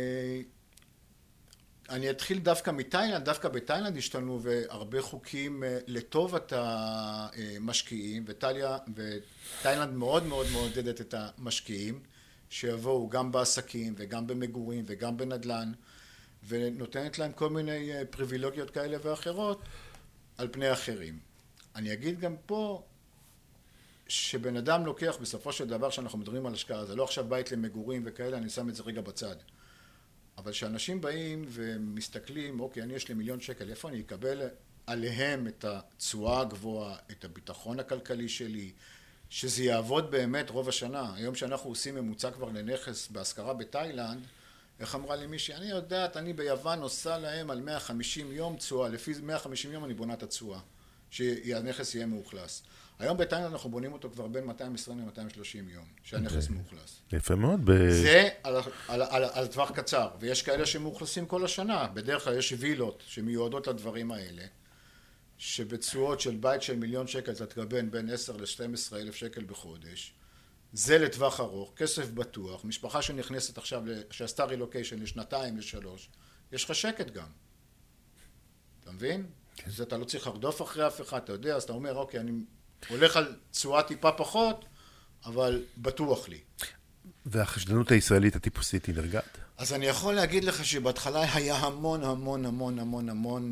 אני אתחיל דווקא מתאילנד, דווקא בתאילנד השתנו והרבה חוקים לטובת המשקיעים, ותאילנד מאוד מאוד מעודדת את המשקיעים, שיבואו גם בעסקים וגם במגורים וגם בנדלן, ונותנת להם כל מיני פריבילגיות כאלה ואחרות על פני אחרים. אני אגיד גם פה שבן אדם לוקח בסופו של דבר שאנחנו מדברים על השקעה, זה לא עכשיו בית למגורים וכאלה, אני שם את זה רגע בצד. אבל שאנשים באים ומסתכלים, אוקיי, אני יש לי 1,000,000 שקל, איפה אני אקבל עליהם את התשואה הגבוהה, את הביטחון הכלכלי שלי, שזה יעבוד באמת רוב השנה. היום שאנחנו עושים ממוצע כבר לנכס בהשכרה בתאילנד, איך אמרה לי מישהי, אני יודעת, אני ביוון עושה להם על 150 יום תשואה, לפי 150 יום אני בונה את התשואה, שהנכס יהיה מאוכלס. היום בתאילנד אנחנו בונים אותו כבר בין 220 ל-230 יום, שהנכס מאוכלס. יפה מאוד. זה על טווח קצר, ויש כאלה שמאוכלסים כל השנה. בדרך כלל יש וילות שמיועדות לדברים האלה, שבתשואות של בית של 1,000,000 שקל אתה תקבל בין 10 ל-12,000 שקל בחודש. זה לטווח ארוך, כסף בטוח, משפחה שנכנסת עכשיו, שעשתה רילוקיישן לשנתיים, לשלוש, יש לך שקט גם. אתה מבין? אז אתה לא צריך לרדוף אחרי אף אחד, אתה יודע, אז אתה אומר, אוקיי, אני הולך על תשואה טיפה פחות, אבל בטוח לי. והחשדנות הישראלית הטיפוסית היא נרגעת? אז אני יכול להגיד לך שבהתחלה היה המון המון המון המון המון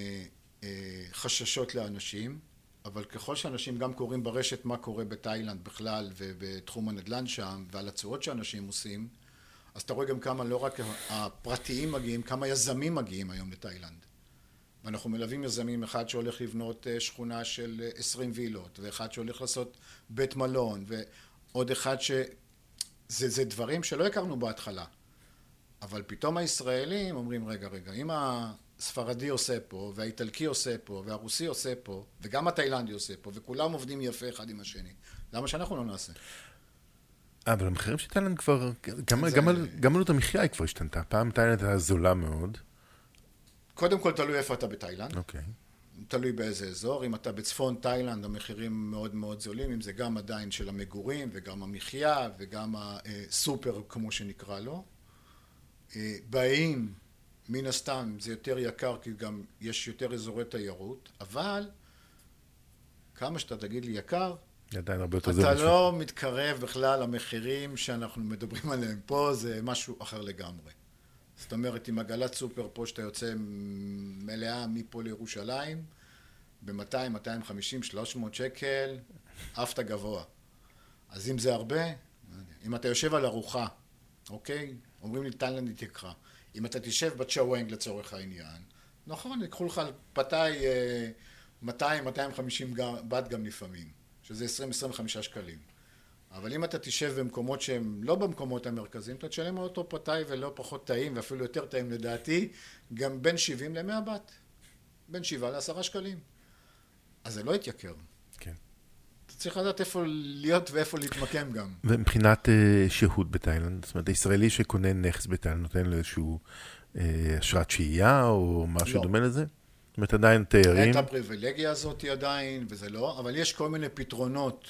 חששות לאנשים, אבל ככל שאנשים גם קוראים ברשת מה קורה בתאילנד בכלל ובתחום הנדל"ן שם, ועל הצורות שאנשים עושים, אז אתה רואה גם כמה לא רק הפרטיים מגיעים, כמה יזמים מגיעים היום לתאילנד. ואנחנו מלווים יזמים, אחד שהולך לבנות שכונה של 20 וילות, ואחד שהולך לעשות בית מלון, ועוד אחד זה דברים שלא הכרנו בהתחלה. אבל פתאום הישראלים אומרים, רגע, אם הספרדי עושה פה, והאיטלקי עושה פה, והרוסי עושה פה, וגם התאילנדי עושה פה, וכולם עובדים יפה אחד עם השני. למה שאנחנו לא נעשה? אבל המחירים של תאילנד כבר, גם עלות המחיה היא כבר השתנתה. פעם תאילנד היה זולה מאוד. קודם כל תלוי איפה אתה בתאילנד. אוקיי. תלוי באיזה אזור. אם אתה בצפון תאילנד, המחירים מאוד מאוד זולים, אם זה גם עדיין של המגורים, וגם המחיה, וגם הסופר, כמו שנקרא לו. באים, מן הסתם, זה יותר יקר, כי גם יש יותר אזורי תיירות, אבל כמה שאתה תגיד לי יקר, עדיין הרבה יותר אתה לא מתקרב בכלל למחירים שאנחנו מדברים עליהם פה, זה משהו אחר לגמרי. זאת אומרת, עם עגלת סופר פה שאתה יוצא מלאה מפה לירושלים, ב-200, 250, 300 שקל, אף אתה גבוה. אז אם זה הרבה, אם אתה יושב על ארוחה, אוקיי? אומרים לי, תאילנד יקרה. אם אתה תשב בצ'אוונג לצורך העניין, נכון, יקחו לך על פתאי 200, 250 בת גם לפעמים, שזה 20-25 שקלים. אבל אם אתה תשב במקומות שהם לא במקומות המרכזיים, אתה תשלם על אותו פתאי ולא פחות טעים, ואפילו יותר טעים לדעתי, גם בין 70 ל-100 בת. בין 7 ל-10 שקלים. אז זה לא יתייקר. כן. אתה צריך לדעת איפה להיות ואיפה להתמקם גם. ומבחינת שהות בתאילנד, זאת אומרת, הישראלי שקונה נכס בתאילנד, נותן לו איזשהו אשרת שהייה או משהו דומה לזה? זאת אומרת, עדיין תיירים. אין את הפריבילגיה הזאת עדיין, וזה לא, אבל יש כל מיני פתרונות,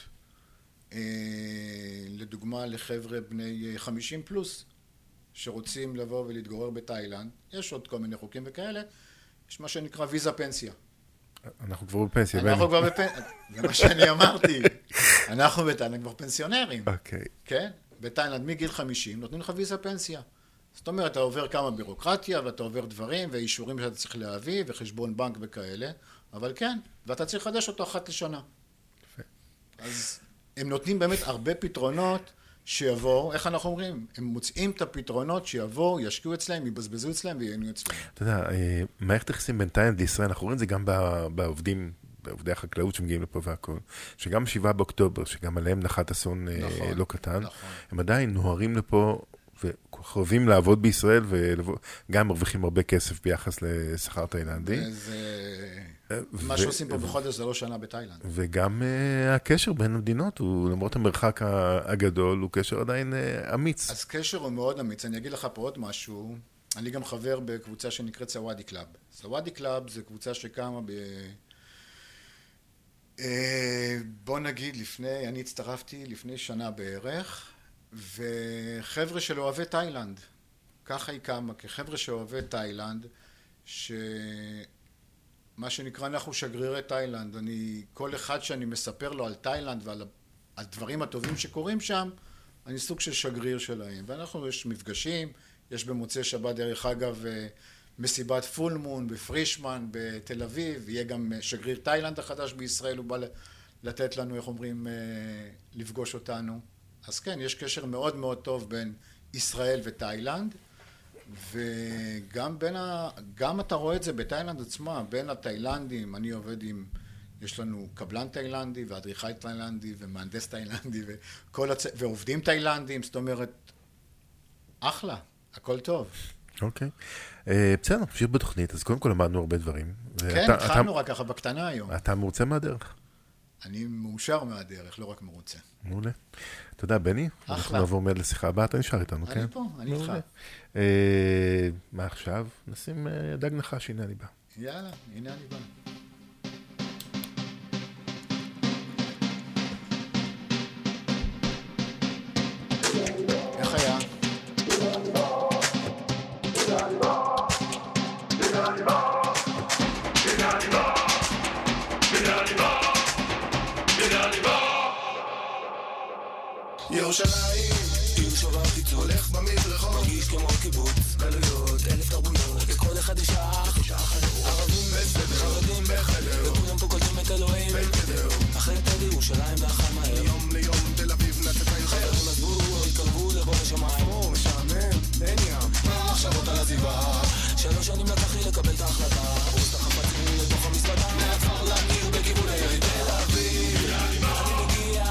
לדוגמה לחבר'ה בני 50 פלוס, שרוצים לבוא ולהתגורר בתאילנד. יש עוד כל מיני חוקים וכאלה. יש מה שנקרא ויזה פנסיה. אנחנו כבר בפנסיה. אנחנו כבר בפנסיה, זה מה שאני אמרתי. אנחנו בתאילנד כבר פנסיונרים. אוקיי. כן? בתאילנד מגיל 50 נותנים לך ויזה פנסיה. זאת אומרת, אתה עובר כמה בירוקרטיה, ואתה עובר דברים, ואישורים שאתה צריך להביא, וחשבון בנק וכאלה, אבל כן, ואתה צריך לחדש אותו אחת לשנה. אז הם נותנים באמת הרבה פתרונות שיבואו, איך אנחנו אומרים? הם מוצאים את הפתרונות שיבואו, ישקיעו אצלהם, יבזבזו אצלהם וייהנו אצלהם. אתה יודע, מערכת היחסים בין תאילנד לישראל, אנחנו רואים את זה גם בעובדי החקלאות שמגיעים לפה והכל, שגם 7 באוקטובר, שגם עליהם נחת אסון לא קטן, הם עדיין נוהרים לפה וחייבים לעבוד בישראל, וגם מרוויחים הרבה כסף ביחס לשכר תאילנדי. מה שעושים פה בחודש זה לא שנה בתאילנד. וגם הקשר בין המדינות, למרות המרחק הגדול, הוא קשר עדיין אמיץ. אז קשר הוא מאוד אמיץ. אני אגיד לך פה עוד משהו. אני גם חבר בקבוצה שנקראת סוואדי קלאב. סוואדי קלאב זה קבוצה שקמה בוא נגיד אני הצטרפתי לפני שנה בערך, וחבר'ה של אוהבי תאילנד. ככה היא קמה, כחבר'ה שאוהבי תאילנד, מה שנקרא אנחנו שגרירי תאילנד. כל אחד שאני מספר לו על תאילנד ועל הדברים הטובים שקורים שם, אני סוג של שגריר שלהם. ואנחנו יש מפגשים, יש במוצאי שבת דרך אגב מסיבת פול מון בפרישמן בתל אביב, יהיה גם שגריר תאילנד החדש בישראל, הוא בא לתת לנו, איך אומרים, לפגוש אותנו. אז כן, יש קשר מאוד מאוד טוב בין ישראל ותאילנד, וגם גם אתה רואה את זה בתאילנד עצמה, בין התאילנדים, אני עובד יש לנו קבלן תאילנדי ואדריכל תאילנדי ומהנדס תאילנדי ועובדים תאילנדים, זאת אומרת, אחלה, הכל טוב. אוקיי. בסדר, נמשיך בתוכנית, אז קודם כל למדנו הרבה דברים. כן, התחלנו רק ככה בקטנה היום. אתה מרוצה מהדרך? אני מאושר מהדרך, לא רק מרוצה. מעולה. תודה, בני. אחלה. אנחנו נעבור מיד לשיחה הבאה, אתה נשאר איתנו, כן? אני פה, אני איתך. מה עכשיו? נשים דג נחש, הנה אני בא. יאללה, הנה אני בא. איך היה? ירושלים, עיר שובר פיצוץ, הולך במדרחוב, מרגיש כמו קיבוץ, גלויות, 1000 תרבויות, לכל אחד יש אח, ערבים בסדר, חרדים בחדר, וכולם פה קולטים את אלוהים, אחרי תד ירושלים לאחר מהר, מיום ליום תל אביב נצתה יותר, חברים עזבו, התקרבו לבור השמיים, כמו משעמם, אין ים, מחשבות על עזיבה, 3 שנים לקח לי לקבל את ההחלטה, עוש את החפצים לתוך המספדה, מעצר להמיר בכיוון העיר תל אביב, אני מגיע,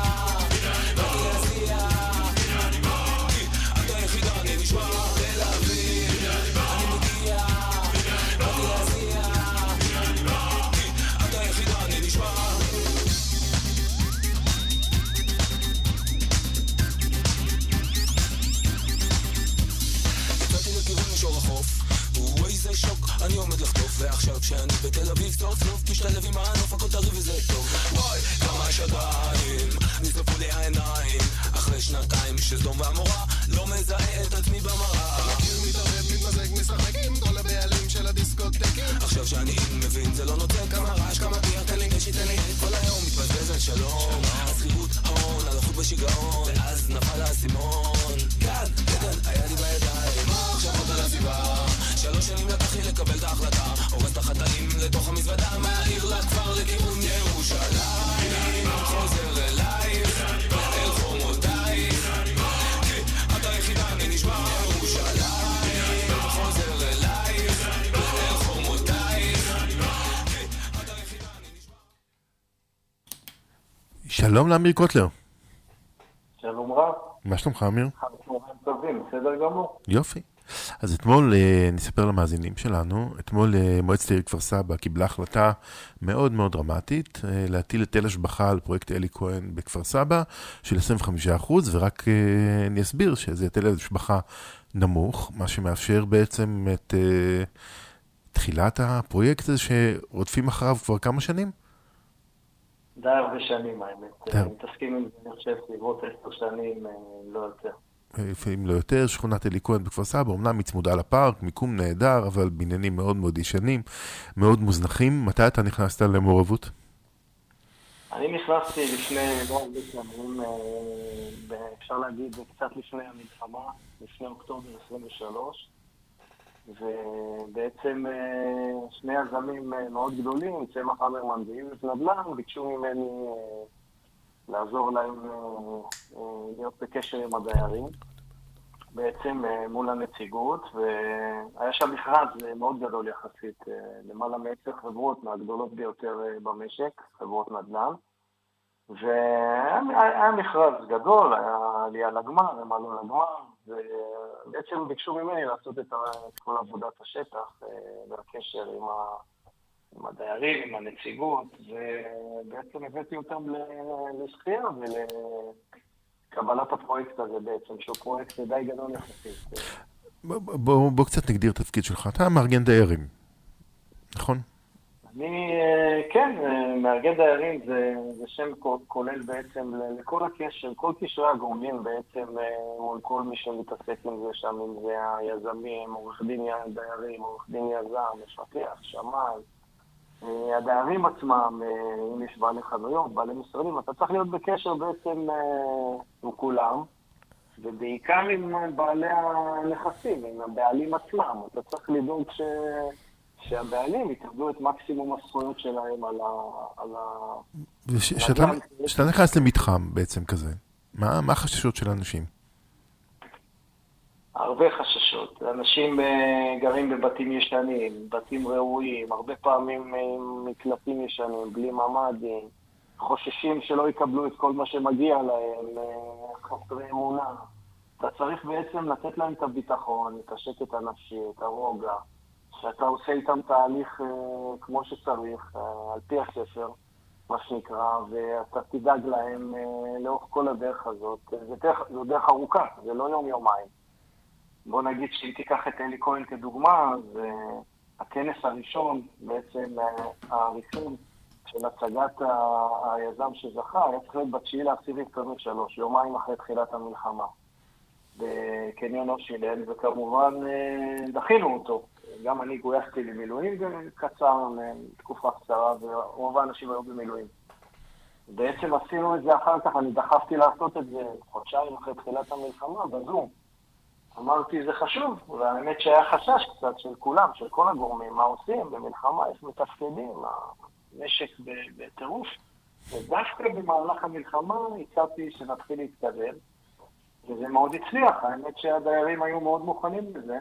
אני עומד לחטוף, ועכשיו כשאני בתל אביב סוף סוף משתלב עם הענוף, הכל טרי וזה טוב. וואי, כמה יש עדיין, נשרפו לי העיניים, אחרי 2 שסדום ועמורה, לא מזהה את עצמי במראה. מכיר מתערב, מתמזג, משחק עם כל הבעלים של הדיסקוטקים. עכשיו שאני מבין זה לא נותן, כמה רעש, כמה ביר, תן לי נשי, תן לי כל היום מתבזבז על שלום, השכירות, ההון, הלכות בשיגעון, ואז נפל האסימון. גד, היה לי בידיים, מחשבות על הסביבה, 3 שנים לקח לי לקבל את ההחלטה, הורס את החטאים לתוך המזוודה, מהעיר לכפר לכיוון ירושלים, חוזר אלייך, אל חומותייך, את היחידה אני נשמע ירושלים, חוזר אלייך, אל חומותייך, את היחידה אני נשמע. שלום לאמיר קוטלר. שלום רב. מה שלומך אמיר? אנחנו טובים, בסדר גמור. יופי. אז אתמול, נספר למאזינים שלנו, אתמול מועצת העיר כפר סבא קיבלה החלטה מאוד מאוד דרמטית, להטיל היטל השבחה על פרויקט אלי כהן בכפר סבא של 25%, ורק אני אסביר שזה היטל השבחה נמוך, מה שמאפשר בעצם את תחילת הפרויקט הזה שרודפים אחריו כבר כמה שנים? די הרבה שנים האמת, מתעסקים עם זה, אני חושב סביבות 10 שנים, לא יותר. לפעמים לא יותר, שכונת אלי כהן בכפר סבא, אמנם היא צמודה לפארק, מיקום נהדר, אבל בניינים מאוד מאוד ישנים, מאוד מוזנחים. מתי אתה נכנסת למעורבות? אני נכנסתי לפני לא הרבה שנים, אפשר להגיד, קצת לפני המלחמה, לפני אוקטובר 23, ובעצם 2 יזמים מאוד גדולים, צמח אמרמן ואיריס נדל"ן, ביקשו ממני לעזור להם להיות בקשר עם הדיירים, בעצם מול הנציגות, והיה שם מכרז מאוד גדול יחסית, למעלה מ10 חברות מהגדולות ביותר במשק, חברות נדל"ן, והיה מכרז גדול, היה עלייה לגמר, הם עלו לגמר, ובעצם ביקשו ממני לעשות את כל עבודת השטח והקשר עם הדיירים, עם הנציגות, ובעצם הבאתי אותם לשחייה ולקבלת הפרויקט הזה בעצם, שהוא פרויקט די גדול יחסית. בוא קצת נגדיר את התפקיד שלך. אתה מארגן דיירים, נכון? כן, מארגן דיירים זה שם כולל בעצם לכל הקשר, כל קשרי הגורמים בעצם מול כל מי שמתעסק עם זה שם, אם זה היזמים, עורך דין דיירים, עורך דין יזם, מפתח, שמאי, הדיירים עצמם, אם יש בעלי חנויות, בעלי משרדים, אתה צריך להיות בקשר בעצם עם כולם, ובעיקר עם בעלי הנכסים, עם הבעלים עצמם. אתה צריך לדאוג שהבעלים יקבלו את מקסימום הזכויות שלהם על כשאתה נכנס למתחם בעצם כזה, מה החששות של האנשים? הרבה חששות. אנשים גרים בבתים ישנים, בתים ראויים, הרבה פעמים עם מקלטים ישנים, בלי ממ"דים, חוששים שלא יקבלו את כל מה שמגיע להם, חסרי אמונה. אתה צריך בעצם לתת להם את הביטחון, את השקט הנפשי, את הרוגע, שאתה עושה איתם תהליך כמו שצריך, על פי הספר, מה שנקרא, ואתה תדאג להם לאורך כל הדרך הזאת. זו דרך ארוכה, זה לא יום-יומיים. בוא נגיד שאם תיקח את אלי כהן כדוגמה, אז הכנס הראשון, בעצם הראשון של הצגת היזם שזכה, היה צריך להיות ב9/10/23, יומיים אחרי תחילת המלחמה, בקניון אושילן, וכמובן דחינו אותו. גם אני גויסתי למילואים קצר, תקופה קצרה, ורוב האנשים היו במילואים. בעצם עשינו את זה אחר כך, אני דחפתי לעשות את זה חודשיים אחרי תחילת המלחמה, בזום. אמרתי, זה חשוב, והאמת שהיה חשש קצת של כולם, של כל הגורמים, מה עושים במלחמה, איך מתפקדים, המשק בטירוף. ודווקא במהלך המלחמה הצעתי שנתחיל להתקדם, וזה מאוד הצליח, האמת שהדיירים היו מאוד מוכנים לזה,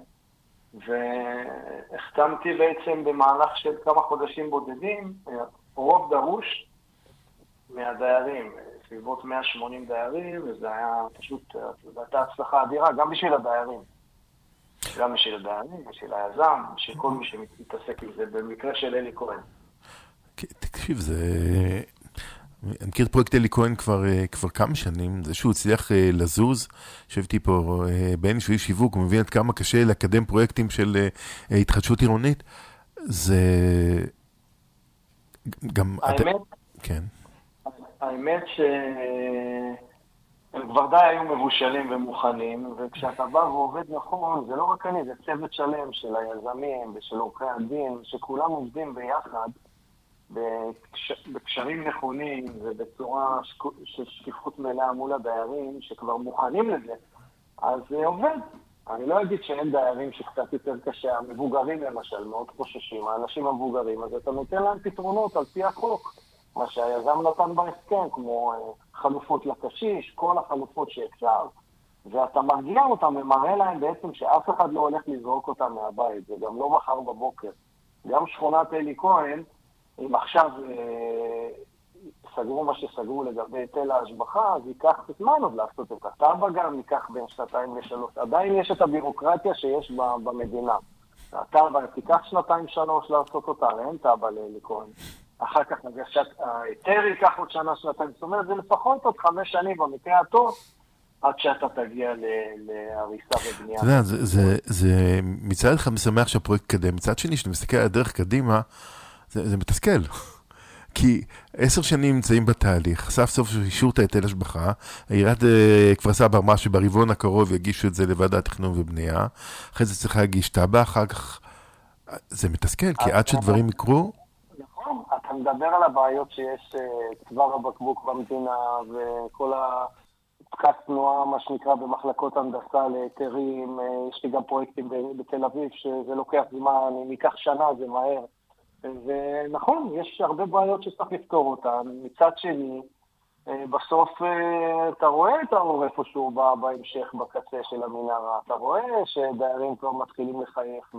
והחתמתי בעצם במהלך של כמה חודשים בודדים, רוב דרוש מהדיירים, סביבות 180 דיירים, וזה היה פשוט, הייתה הצלחה אדירה, גם בשביל הדיירים. גם בשביל הדיירים, בשביל היזם, בשביל כל מי שמתעסק עם זה, במקרה של אלי כהן. תקשיב, אני מכיר את פרויקט אלי כהן כבר כמה שנים, זה שהוא הצליח לזוז, שבתי פה בין שהוא איש שיווק, הוא מבין עד כמה קשה לקדם פרויקטים של התחדשות עירונית, זה גם... האמת? כן. האמת שהם כבר די היו מבושלים ומוכנים, וכשאתה בא ועובד נכון, זה לא רק אני, זה צוות שלם של היזמים ושל עורכי הדין, שכולם עובדים ביחד, בקשרים נכונים ובצורה של שקיפות מלאה מול הדיירים שכבר מוכנים לזה, אז זה עובד. אני לא אגיד שאין דיירים שקצת יותר קשה, המבוגרים למשל מאוד חוששים, האנשים המבוגרים, אז אתה נותן להם פתרונות על פי החוק, מה שהיזם נתן בהסכם, כמו חלופות לקשיש, כל החלופות שאפשר, ואתה מרגיע אותם ומראה להם בעצם שאף אחד לא הולך לזרוק אותם מהבית, זה גם לא מחר בבוקר. גם שכונת אלי כהן, אם עכשיו סגרו מה שסגרו לגבי היטל ההשבחה, אז ייקח זמן עוד לעשות את הטאבא גם, ייקח בין 2-3. עדיין יש את הבירוקרטיה שיש במדינה. הטאבא תיקח 2-3 לעשות אותה, אין טאבא לאלי כהן. אחר כך ההיתר ייקח עוד 1-2. זאת אומרת, זה לפחות עוד 5 שנים במקרה הטוב, עד שאתה תגיע להריסה ובנייה. אתה יודע, זה מצד אחד משמח שהפרויקט קדם, מצד שני, שאתה מסתכל על הדרך קדימה, זה מתסכל. כי 10 שנים נמצאים בתהליך, סוף סוף אישור את היטל השבחה, עיריית כפר סבא אמרה שברבעון הקרוב יגישו את זה לוועדת תכנון ובנייה, אחרי זה צריך להגיש טאבא, אחר כך זה מתסכל, כי עד שדברים יקרו... נכון, אתה מדבר על הבעיות שיש צוואר הבקבוק במדינה, וכל הפקק תנועה, מה שנקרא, במחלקות הנדסה להיתרים, יש לי גם פרויקטים בתל אביב, שזה לוקח זמן, אם ייקח שנה זה מהר. ונכון, יש הרבה בעיות שצריך לפתור אותן. מצד שני, בסוף אתה רואה את האור איפשהו בהמשך, בקצה של המנהרה. אתה רואה שדיירים כבר מתחילים לחייך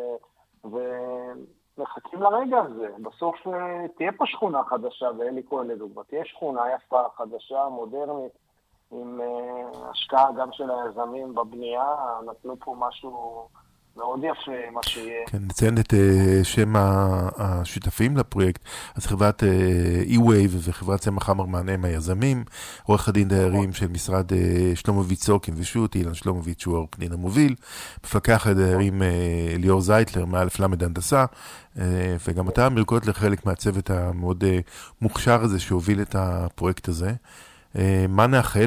ומחכים לרגע הזה. בסוף תהיה פה שכונה חדשה, ואלי כהן לדוגמה, תהיה שכונה יפה, חדשה, מודרנית, עם השקעה גם של היזמים בבנייה. נתנו פה משהו מאוד יפה, מה שיהיה. כן, נציין את שם השותפים לפרויקט, אז חברת E-Wave וחברת צמח חמרמן הם היזמים, עורך הדין דיירים של משרד שלומוביץ סורקין ושות, אילן שלומוביץ הוא העורך דין המוביל, מפקח הדיירים ליאור זייטלר מאלף למד הנדסה, וגם אתה אמיר קוטלר חלק מהצוות המאוד מוכשר הזה שהוביל את הפרויקט הזה. מה נאחל?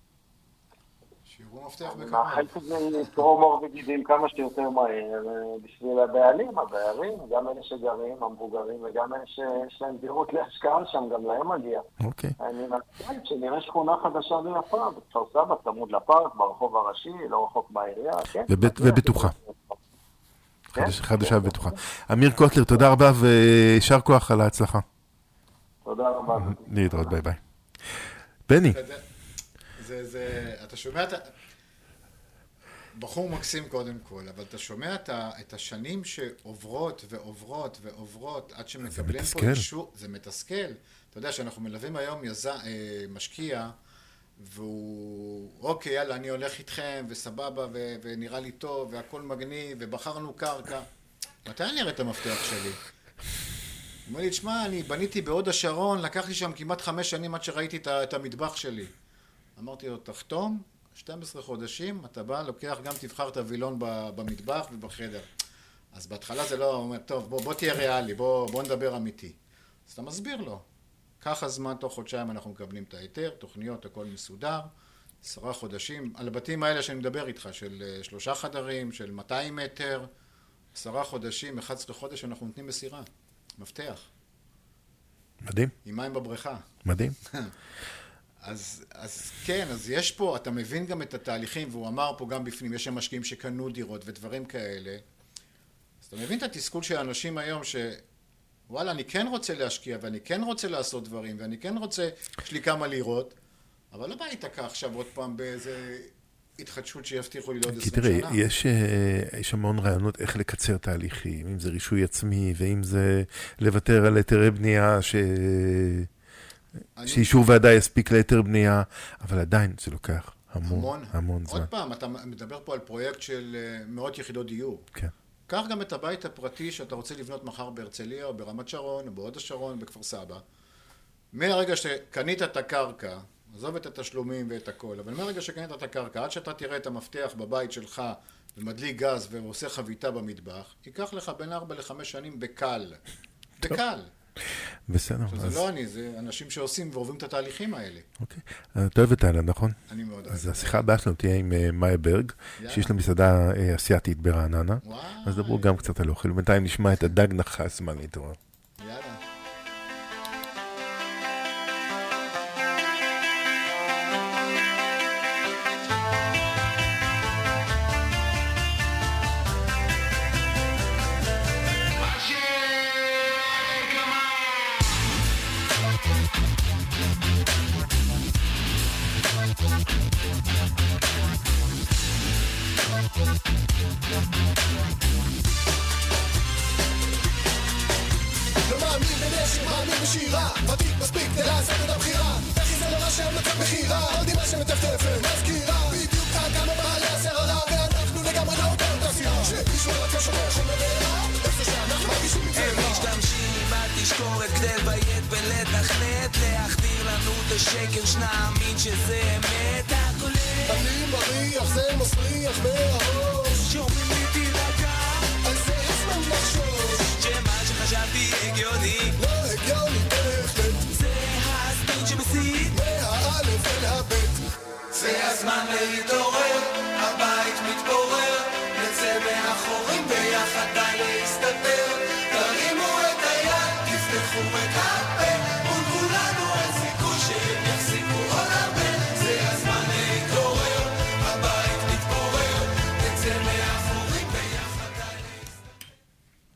מאחל כזה לתרום עור וגידים כמה שיותר מהר בשביל הדיירים, גם אלה שגרים, המבוגרים, וגם אלה שיש להם דירות להשקעה שם, גם להם מגיע. אוקיי. אני מציין שנראה שכונה חדשה ויפה, בכפר סבא, צמוד לפארק, ברחוב הראשי, לא רחוק בעירייה, כן? ובטוחה. חדשה ובטוחה. אמיר קוטלר, תודה רבה וישר כוח על ההצלחה. תודה רבה. להתראות, ביי ביי. בני. אתה שומע בחור מקסים קודם כל, אבל אתה שומע את השנים שעוברות ועוברות ועוברות עד שמקבלים פה אישור, זה מתסכל. אתה יודע שאנחנו מלווים היום משקיע, והוא, אוקיי, יאללה, אני הולך איתכם, וסבבה, ונראה לי טוב, והכל מגניב, ובחרנו קרקע. מתי אני אראה את המפתח שלי? הוא אומר לי, תשמע, אני בניתי בהוד השרון, לקח לי שם כמעט 5 שנים עד שראיתי את המטבח שלי. אמרתי לו, תחתום, 12 חודשים, אתה בא, לוקח, גם תבחר את הווילון במטבח ובחדר. אז בהתחלה זה לא, הוא אומר, טוב, בוא תהיה ריאלי, בוא נדבר אמיתי. אז אתה מסביר לו. ככה זמן, תוך חודשיים אנחנו מקבלים את היתר, תוכניות, הכל מסודר, 10 חודשים. על הבתים האלה שאני מדבר איתך, של 3 חדרים, של 200 מטר, 10 חודשים, 11 חודש, אנחנו נותנים מסירה. מפתח. מדהים. עם מים בבריכה. מדהים. אז כן, אז יש פה, אתה מבין גם את התהליכים, והוא אמר פה גם בפנים, יש שם משקיעים שקנו דירות ודברים כאלה. אז אתה מבין את התסכול של האנשים היום וואלה, אני כן רוצה להשקיע, ואני כן רוצה לעשות דברים, ואני כן רוצה, יש לי כמה לירות, אבל לא בא להתקע עכשיו עוד פעם באיזה התחדשות שיבטיחו לי לעוד 20 שנה. כי תראה, יש המון רעיונות איך לקצר תהליכים, אם זה רישוי עצמי, ואם זה לוותר על היתרי בנייה, שאישור ועדה יספיק ליתר בנייה, אבל עדיין זה לוקח המון זמן. עוד פעם, אתה מדבר פה על פרויקט של מאות יחידות דיור. כן. קח גם את הבית הפרטי שאתה רוצה לבנות מחר בהרצליה, או ברמת שרון, או בהוד השרון, או בכפר סבא. מהרגע שקנית את הקרקע, עזוב את התשלומים ואת הכל, אבל מהרגע שקנית את הקרקע, עד שאתה תראה את המפתח בבית שלך, ומדליק גז ועושה חביתה במטבח, ייקח לך בין 4 ל-5 שנים בקל. בקל. בסדר. זה לא אני, זה אנשים שעושים ועוברים את התהליכים האלה. אוקיי. אתה אוהב את תאילנד, נכון? אני מאוד אוהב. אז השיחה הבאה שלנו תהיה עם מאיה ברג, שיש לה מסעדה אסיאתית ברעננה. אז דברו גם קצת על אוכל. בינתיים נשמע את הדג נחס מהליטרון. יאללה.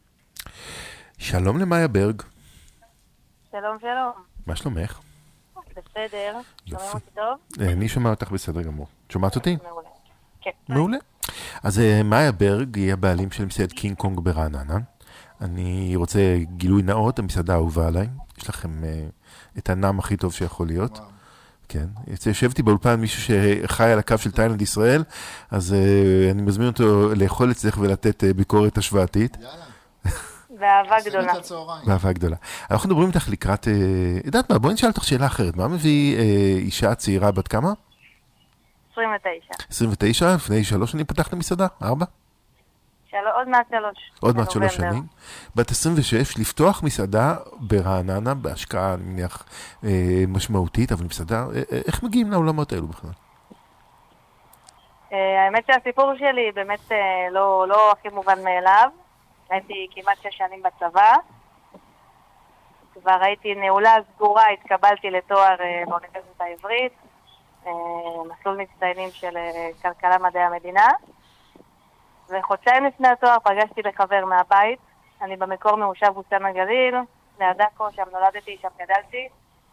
שלום למאיה ברג. שלום, שלום. מה שלומך? בסדר. שומעים יופי. אותי טוב? אני שומע אותך בסדר גמור. שומעת אותי? מעולה. כן. מעולה. אז מאיה ברג היא הבעלים של מסעדת קינג קונג ברעננה. אני רוצה גילוי נאות, המסעדה האהובה עליי. יש לכם את הנאם הכי טוב שיכול להיות. כן. ישבתי באולפן מישהו שחי על הקו של תאילנד ישראל, אז אני מזמין אותו לאכול אצלך ולתת ביקורת השוואתית. יאללה. באהבה גדולה. עשינו את הצהריים. באהבה גדולה. אנחנו מדברים איתך לקראת, יודעת מה, בואי נשאל אותך שאלה אחרת. מה מביא אישה צעירה בת כמה? 29. 29, לפני 3 שנים פתחת מסעדה? 4? עוד מעט 3. עוד מעט 3 שנים. בת 26, לפתוח מסעדה ברעננה, בהשקעה, אני מניח, משמעותית, אבל מסעדה, איך מגיעים לעולמות האלו בכלל? האמת שהסיפור שלי באמת לא הכי מובן מאליו. הייתי כמעט 6 שנים בצבא. כבר הייתי נעולה סגורה, התקבלתי לתואר באוניברסיטה העברית. מסלול מצטיינים של כלכלה מדעי המדינה. וחודשיים לפני התואר פגשתי לחבר מהבית. אני במקור ממושב בוסתן הגליל, לידקו, שם נולדתי, שם גדלתי.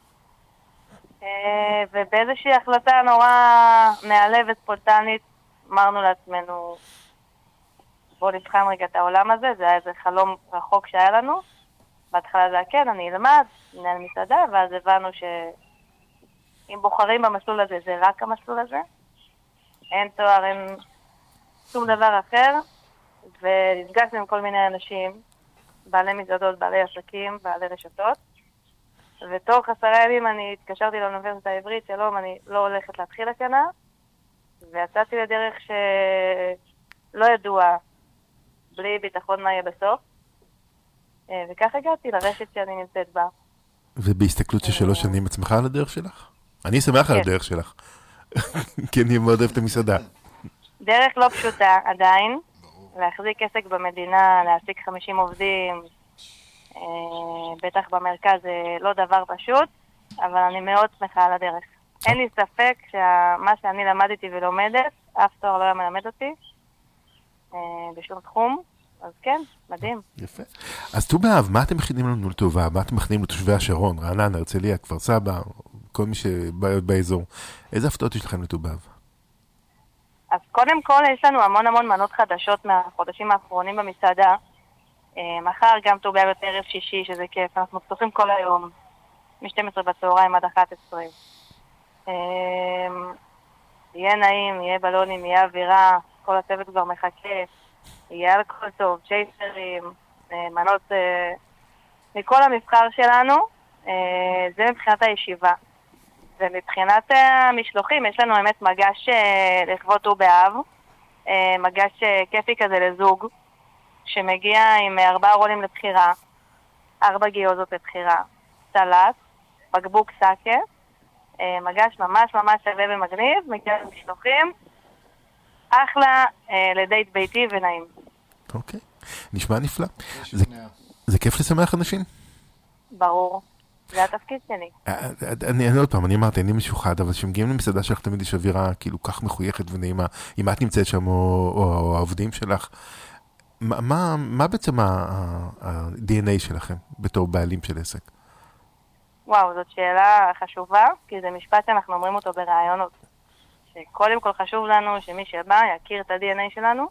ובאיזושהי החלטה נורא נעלבת ספונטנית, אמרנו לעצמנו, בואו נבחן רגע את העולם הזה, זה היה איזה חלום רחוק שהיה לנו. בהתחלה זה היה כן, אני אלמד, ננהל מסעדה, ואז הבנו שאם בוחרים במסלול הזה, זה רק המסלול הזה. אין תואר, אין שום דבר אחר, ונפגשנו עם כל מיני אנשים, בעלי מסעדות, בעלי עסקים, בעלי רשתות, ותוך 10 ימים אני התקשרתי לאוניברסיטה העברית, שלום, אני לא הולכת להתחיל השנה, ויצאתי לדרך שלא ידוע, בלי ביטחון מה יהיה בסוף, וכך הגעתי לרשת שאני נמצאת בה. ובהסתכלות של 3 שנים עצמך על הדרך שלך? אני שמח על הדרך שלך, כי אני מאוד אוהב את המסעדה. דרך לא פשוטה עדיין, להחזיק עסק במדינה, להעסיק 50 עובדים, בטח במרכז זה לא דבר פשוט, אבל אני מאוד שמחה על הדרך. אין לי ספק שמה שאני למדתי ולומדת, אף תואר לא היה מלמד אותי בשום תחום, אז כן, מדהים. יפה. אז ט"ו באב, מה אתם מכינים לנו לטובה? מה אתם מכינים לתושבי השרון, רעננה, הרצליה, כפר סבא, כל מי שבאזור? איזה הפתעות יש לכם לט"ו באב? אז קודם כל יש לנו המון מנות חדשות מהחודשים האחרונים במסעדה. מחר גם ט"ו באב ערב שישי, שזה כיף, אנחנו פתוחים כל היום, מ-12 בצהריים עד 11. יהיה נעים, יהיה בלונים, יהיה אווירה, כל הצוות כבר מחכה, יהיה אלכוהול טוב, צ'ייסרים, מנות מכל המבחר שלנו. זה מבחינת הישיבה. ומבחינת המשלוחים, יש לנו באמת מגש לכבוד ט"ו באב, מגש כיפי כזה לזוג, שמגיע עם 4 רולים לבחירה, 4 גיוזות לבחירה, סלט, בקבוק סאקה, מגש ממש שווה ומגניב, מגיע למשלוחים, אחלה לדייט ביתי ונעים. אוקיי, נשמע נפלא. זה כיף לשמח אנשים? ברור. זה התפקיד שלי. אני עוד פעם, אני אמרתי, אני משוחד, אבל כשמגיעים למסעדה שלך תמיד יש אווירה כאילו כך מחויכת ונעימה, אם את נמצאת שם או העובדים שלך, מה בעצם ה-DNA שלכם בתור בעלים של עסק? וואו, זאת שאלה חשובה, כי זה משפט שאנחנו אומרים אותו ברעיונות. שקודם כל חשוב לנו שמי שבא יכיר את ה-DNA שלנו.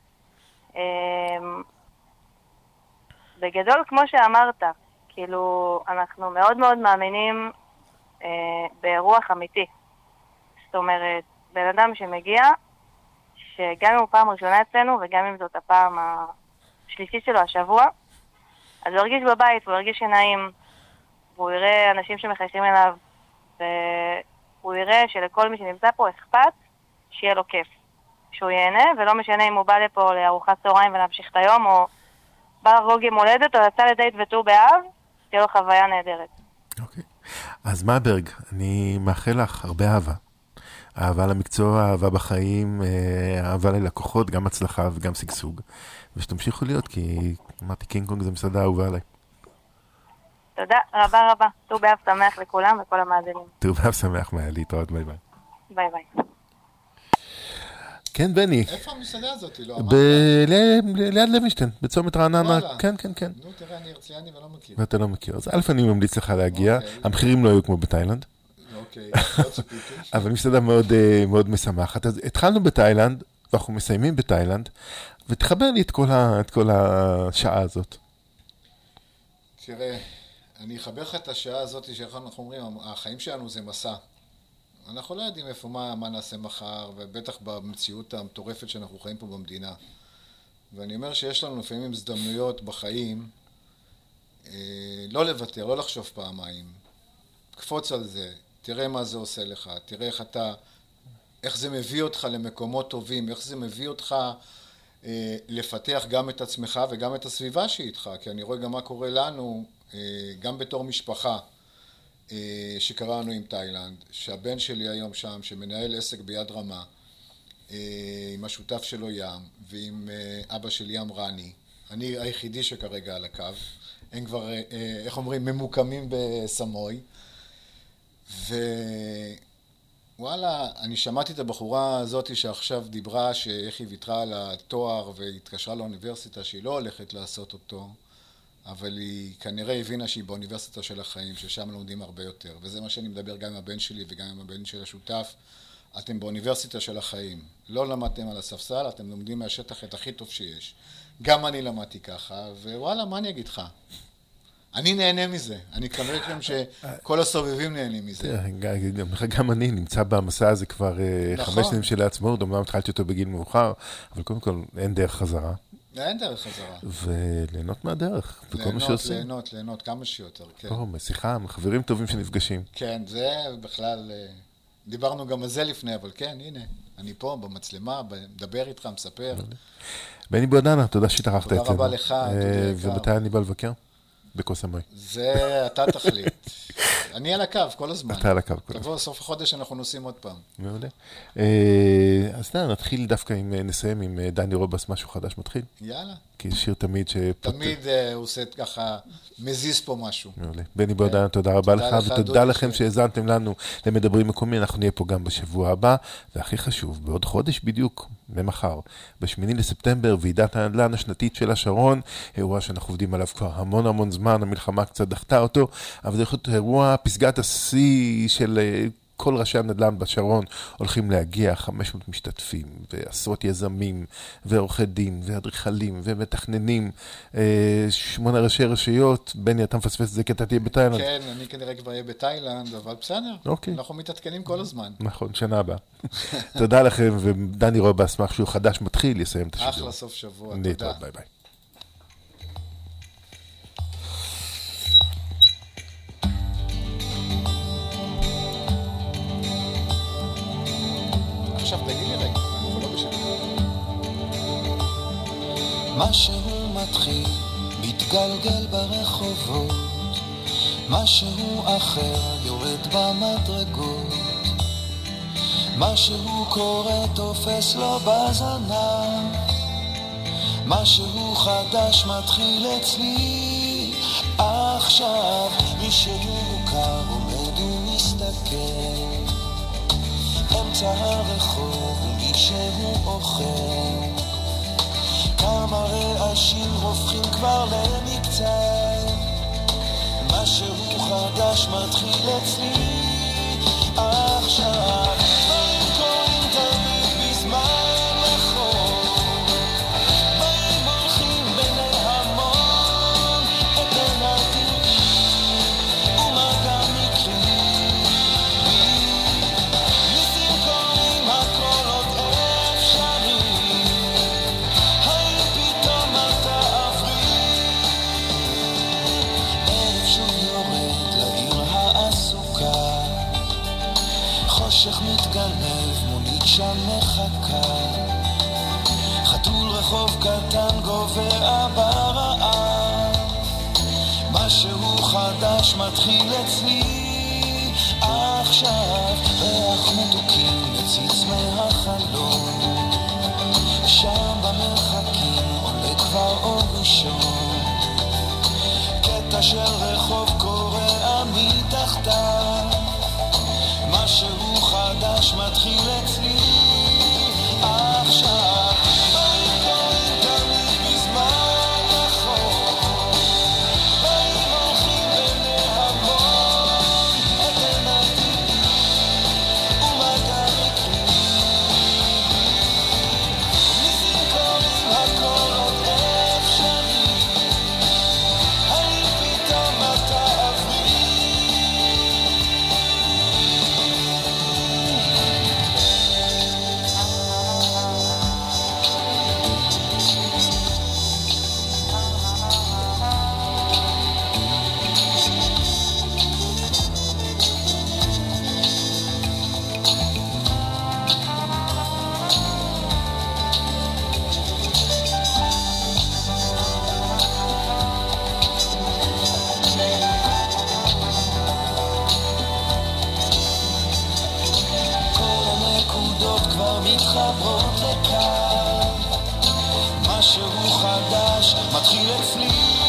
בגדול, כמו שאמרת, כאילו, אנחנו מאוד מאמינים באירוח אמיתי. זאת אומרת, בן אדם שמגיע, שגם אם הוא פעם ראשונה אצלנו, וגם אם זאת הפעם השלישית שלו השבוע, אז הוא ירגיש בבית, הוא ירגיש שנעים, והוא יראה אנשים שמחייכים אליו, והוא יראה שלכל מי שנמצא פה אכפת, שיהיה לו כיף. שהוא ייהנה, ולא משנה אם הוא בא לפה לארוחת צהריים ולהמשיך את היום, או בא לחגוג יום הולדת, או יצא לדייט וט"ו באב, תהיה לו חוויה נהדרת. אוקיי. אז מאיה ברג, אני מאחל לך הרבה אהבה. אהבה למקצוע, אהבה בחיים, אהבה ללקוחות, גם הצלחה וגם שגשוג. ושתמשיכו להיות, כי אמרתי, קינג קונג זה מסעדה אהובה עליי. תודה רבה. ט"ו באב שמח לכולם וכל המאזינים. ט"ו באב שמח, מאיה, להתראות, ביי. ביי. כן, בני. איפה המסעדה הזאת? לא ליד לוינשטיין, בצומת רעננה. כן. נו, תראה, אני הרצלייני ולא מכיר. ואתה לא מכיר. אז אלף אני ממליץ לך להגיע. המחירים לא היו כמו בתאילנד. אוקיי, לא ציפיתי. אבל מסעדה מאוד, מאוד משמחת. אז התחלנו בתאילנד, ואנחנו מסיימים בתאילנד, ותחבר לי את כל השעה הזאת. תראה, אני אחבר לך את השעה הזאת שאנחנו אומרים, החיים שלנו זה מסע. אנחנו לא יודעים איפה מה נעשה מחר, ובטח במציאות המטורפת שאנחנו חיים פה במדינה. ואני אומר שיש לנו לפעמים הזדמנויות בחיים, לא לוותר, לא לחשוב פעמיים. קפוץ על זה, תראה מה זה עושה לך, תראה איך זה מביא אותך למקומות טובים, איך זה מביא אותך לפתח גם את עצמך וגם את הסביבה שאיתך, כי אני רואה גם מה קורה לנו, גם בתור משפחה שקראנו עם תאילנד, שהבן שלי היום שם, שמנהל עסק ביד רמה, עם השותף שלו ים, ועם אבא של ים רני, אני היחידי שכרגע על הקו, הם כבר, איך אומרים, ממוקמים בסמוי, ווואלה, אני שמעתי את הבחורה הזאת שעכשיו דיברה שאיך היא ויתרה על התואר והתקשרה לאוניברסיטה שהיא לא הולכת לעשות אותו, אבל היא כנראה הבינה שהיא באוניברסיטה של החיים, ששם לומדים הרבה יותר, וזה מה שאני מדבר גם עם הבן שלי וגם עם הבן של השותף, אתם באוניברסיטה של החיים, לא למדתם על הספסל, אתם לומדים מהשטח את הכי טוב שיש. גם אני למדתי ככה, ווואלה, מה אני אגיד לך? אני נהנה מזה, אני כמובן לכם שכל הסובבים נהנים מזה. גם אני נמצא במסע הזה כבר 5 שנים של העצמאות, אומנם התחלתי אותו בגיל מאוחר, אבל קודם כל אין דרך חזרה. אין דרך חזרה. וליהנות מהדרך, וכל מה שעושים. ליהנות כמה שיותר, כן. שיחה, חברים טובים שנפגשים. כן, זה בכלל, דיברנו גם על זה לפני, אבל כן, הנה, אני פה במצלמה, מדבר איתך, מספר. בני בועדנה, תודה שהתארחת אצלנו. תודה רבה לך, ומתי אני בא לבקר? בכוס המוי. זה אתה תחליט. אני על הקו כל הזמן. אתה על הקו כל הזמן. תבוא, סוף החודש אנחנו נוסעים עוד פעם. מעולה. אז נתחיל דווקא נסיים עם דני רובס, משהו חדש מתחיל. יאללה. כי שיר תמיד תמיד הוא עושה ככה, מזיז פה משהו. מעולה. בני בועדנה, תודה רבה לך, ותודה לכם שהזנתם לנו למדברים מקומי. אנחנו נהיה פה גם בשבוע הבא, והכי חשוב, בעוד חודש בדיוק, ממחר, ב8 לספטמבר, ועידת הנדל"ן השנתית של השרון, אירוע שאנחנו עובדים עליו כבר המון זמן, המלחמה קצת דחתה אותו, אבל זה יכול להיות אירוע פסגת השיא של כל ראשי הנדל"ן בשרון, הולכים להגיע 500 משתתפים, ועשרות יזמים, ועורכי דין, ואדריכלים, ומתכננים, 8 ראשי רשויות. בני, אתה מפספס את זה כי אתה תהיה בתאילנד. כן, אני כנראה כבר אהיה בתאילנד, אבל בסדר. אוקיי. אנחנו מתעדכנים כל הזמן. נכון, שנה הבאה. תודה לכם, ודני רובס, משהו חדש מתחיל, יסיים את השידור. אחלה סוף שבוע, תודה. ביי ביי. עכשיו תגיד לי רגע, אנחנו לא בשביל. משהו מתחיל, מתגלגל ברחובות, משהו אחר יורד במדרגות, משהו קורה תופס לו בזנב, משהו חדש מתחיל אצלי עכשיו, מישהו מוכר עומד ומסתכל אמצע הרחוב ומישהו אוכל, כמה רעשים הופכים כבר למקצת, משהו חדש מתחיל אצלי עכשיו, דברים קוראים תמיד בזמן נכון, דברים הולכים ביני המון, את עינתי ומגע מקרי, ניסים קוראים הכל עוד אפשרי, האם פתאום אתה עברי, ערב שוב יורד לעיר העסוקה, חושך מתגנב, מונית שם מחכה, חתול רחוב קטן גובע ברעב, משהו חדש מתחיל אצלי עכשיו, ריח מתוקים מציץ מהחלום, שם במרחקים עולה כבר אור ראשון, קטע של רחוב קורע מתחתיו, משהו חדש מתחיל אצלי עכשיו, דברים קורים תמיד בזמן נכון, דברים הולכים ביני המון, את עינתי מתחברות לקו, משהו חדש מתחיל אצלי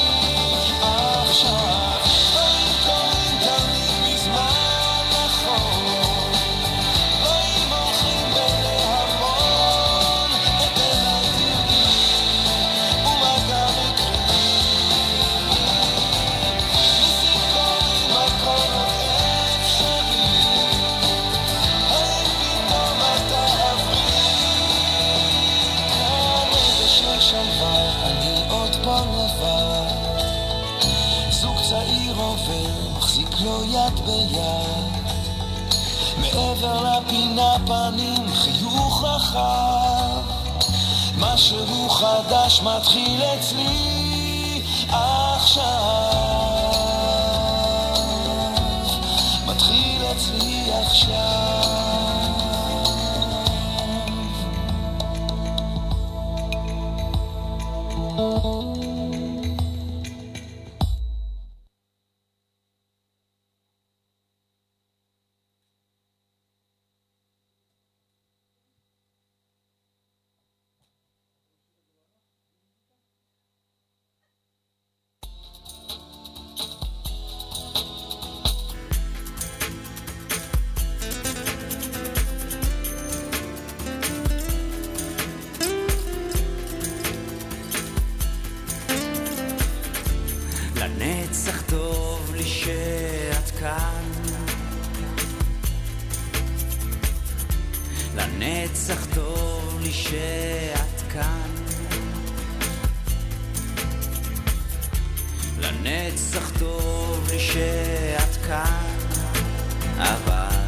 עכשיו. דברים קורים תמיד מזמן נכון, דברים הולכים בלהמון, את עיניי תראי ומגע מקרי, ניסים קורים הכל אפשרי, האם פתאום אתה עברי כרגע ששלווה, אני עוד פה לבד, זוג צעיר עובר, מחזיק לו יד ביד, מעבר לפינה פנים חיוך רחב, משהו חדש מתחיל אצלי עכשיו, מתחיל אצלי עכשיו. לנצח טוב לי שאת כאן, לנצח טוב לי שאת כאן, לנצח טוב לי שאת כאן, אבל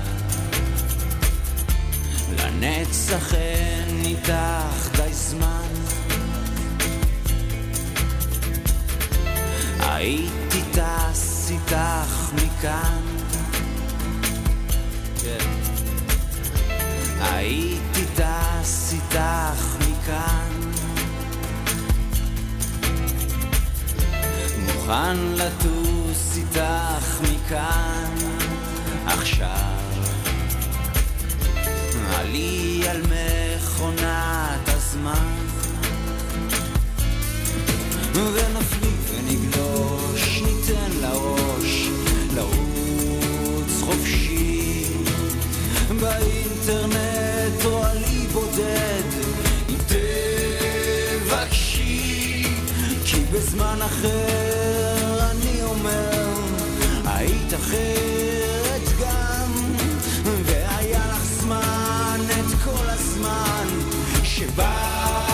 לנצח אין איתך די זמן, הייתי טס איתך מכאן, הייתי טס איתך מכאן, מוכן לטוס איתך מכאן עכשיו, עלי על מכונת הזמן, ונפליג ונגלוש, ניתן לראש לרוץ חופשי באינטרנט או עלי בודד, אם תבקשי, כי בזמן אחר אני אומר היית אחרת גם, והיה לך זמן את כל הזמן שבא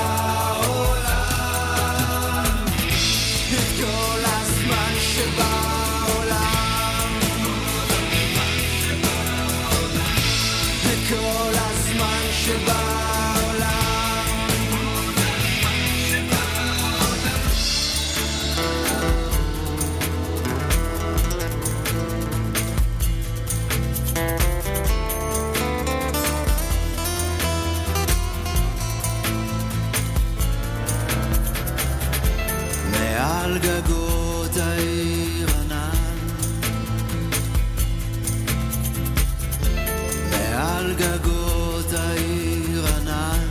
גגות העיר ענן, מעל גגות העיר ענן,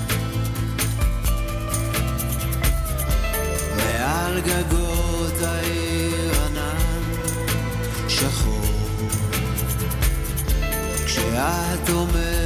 מעל גגות העיר ענן, שחור כשאת אומרת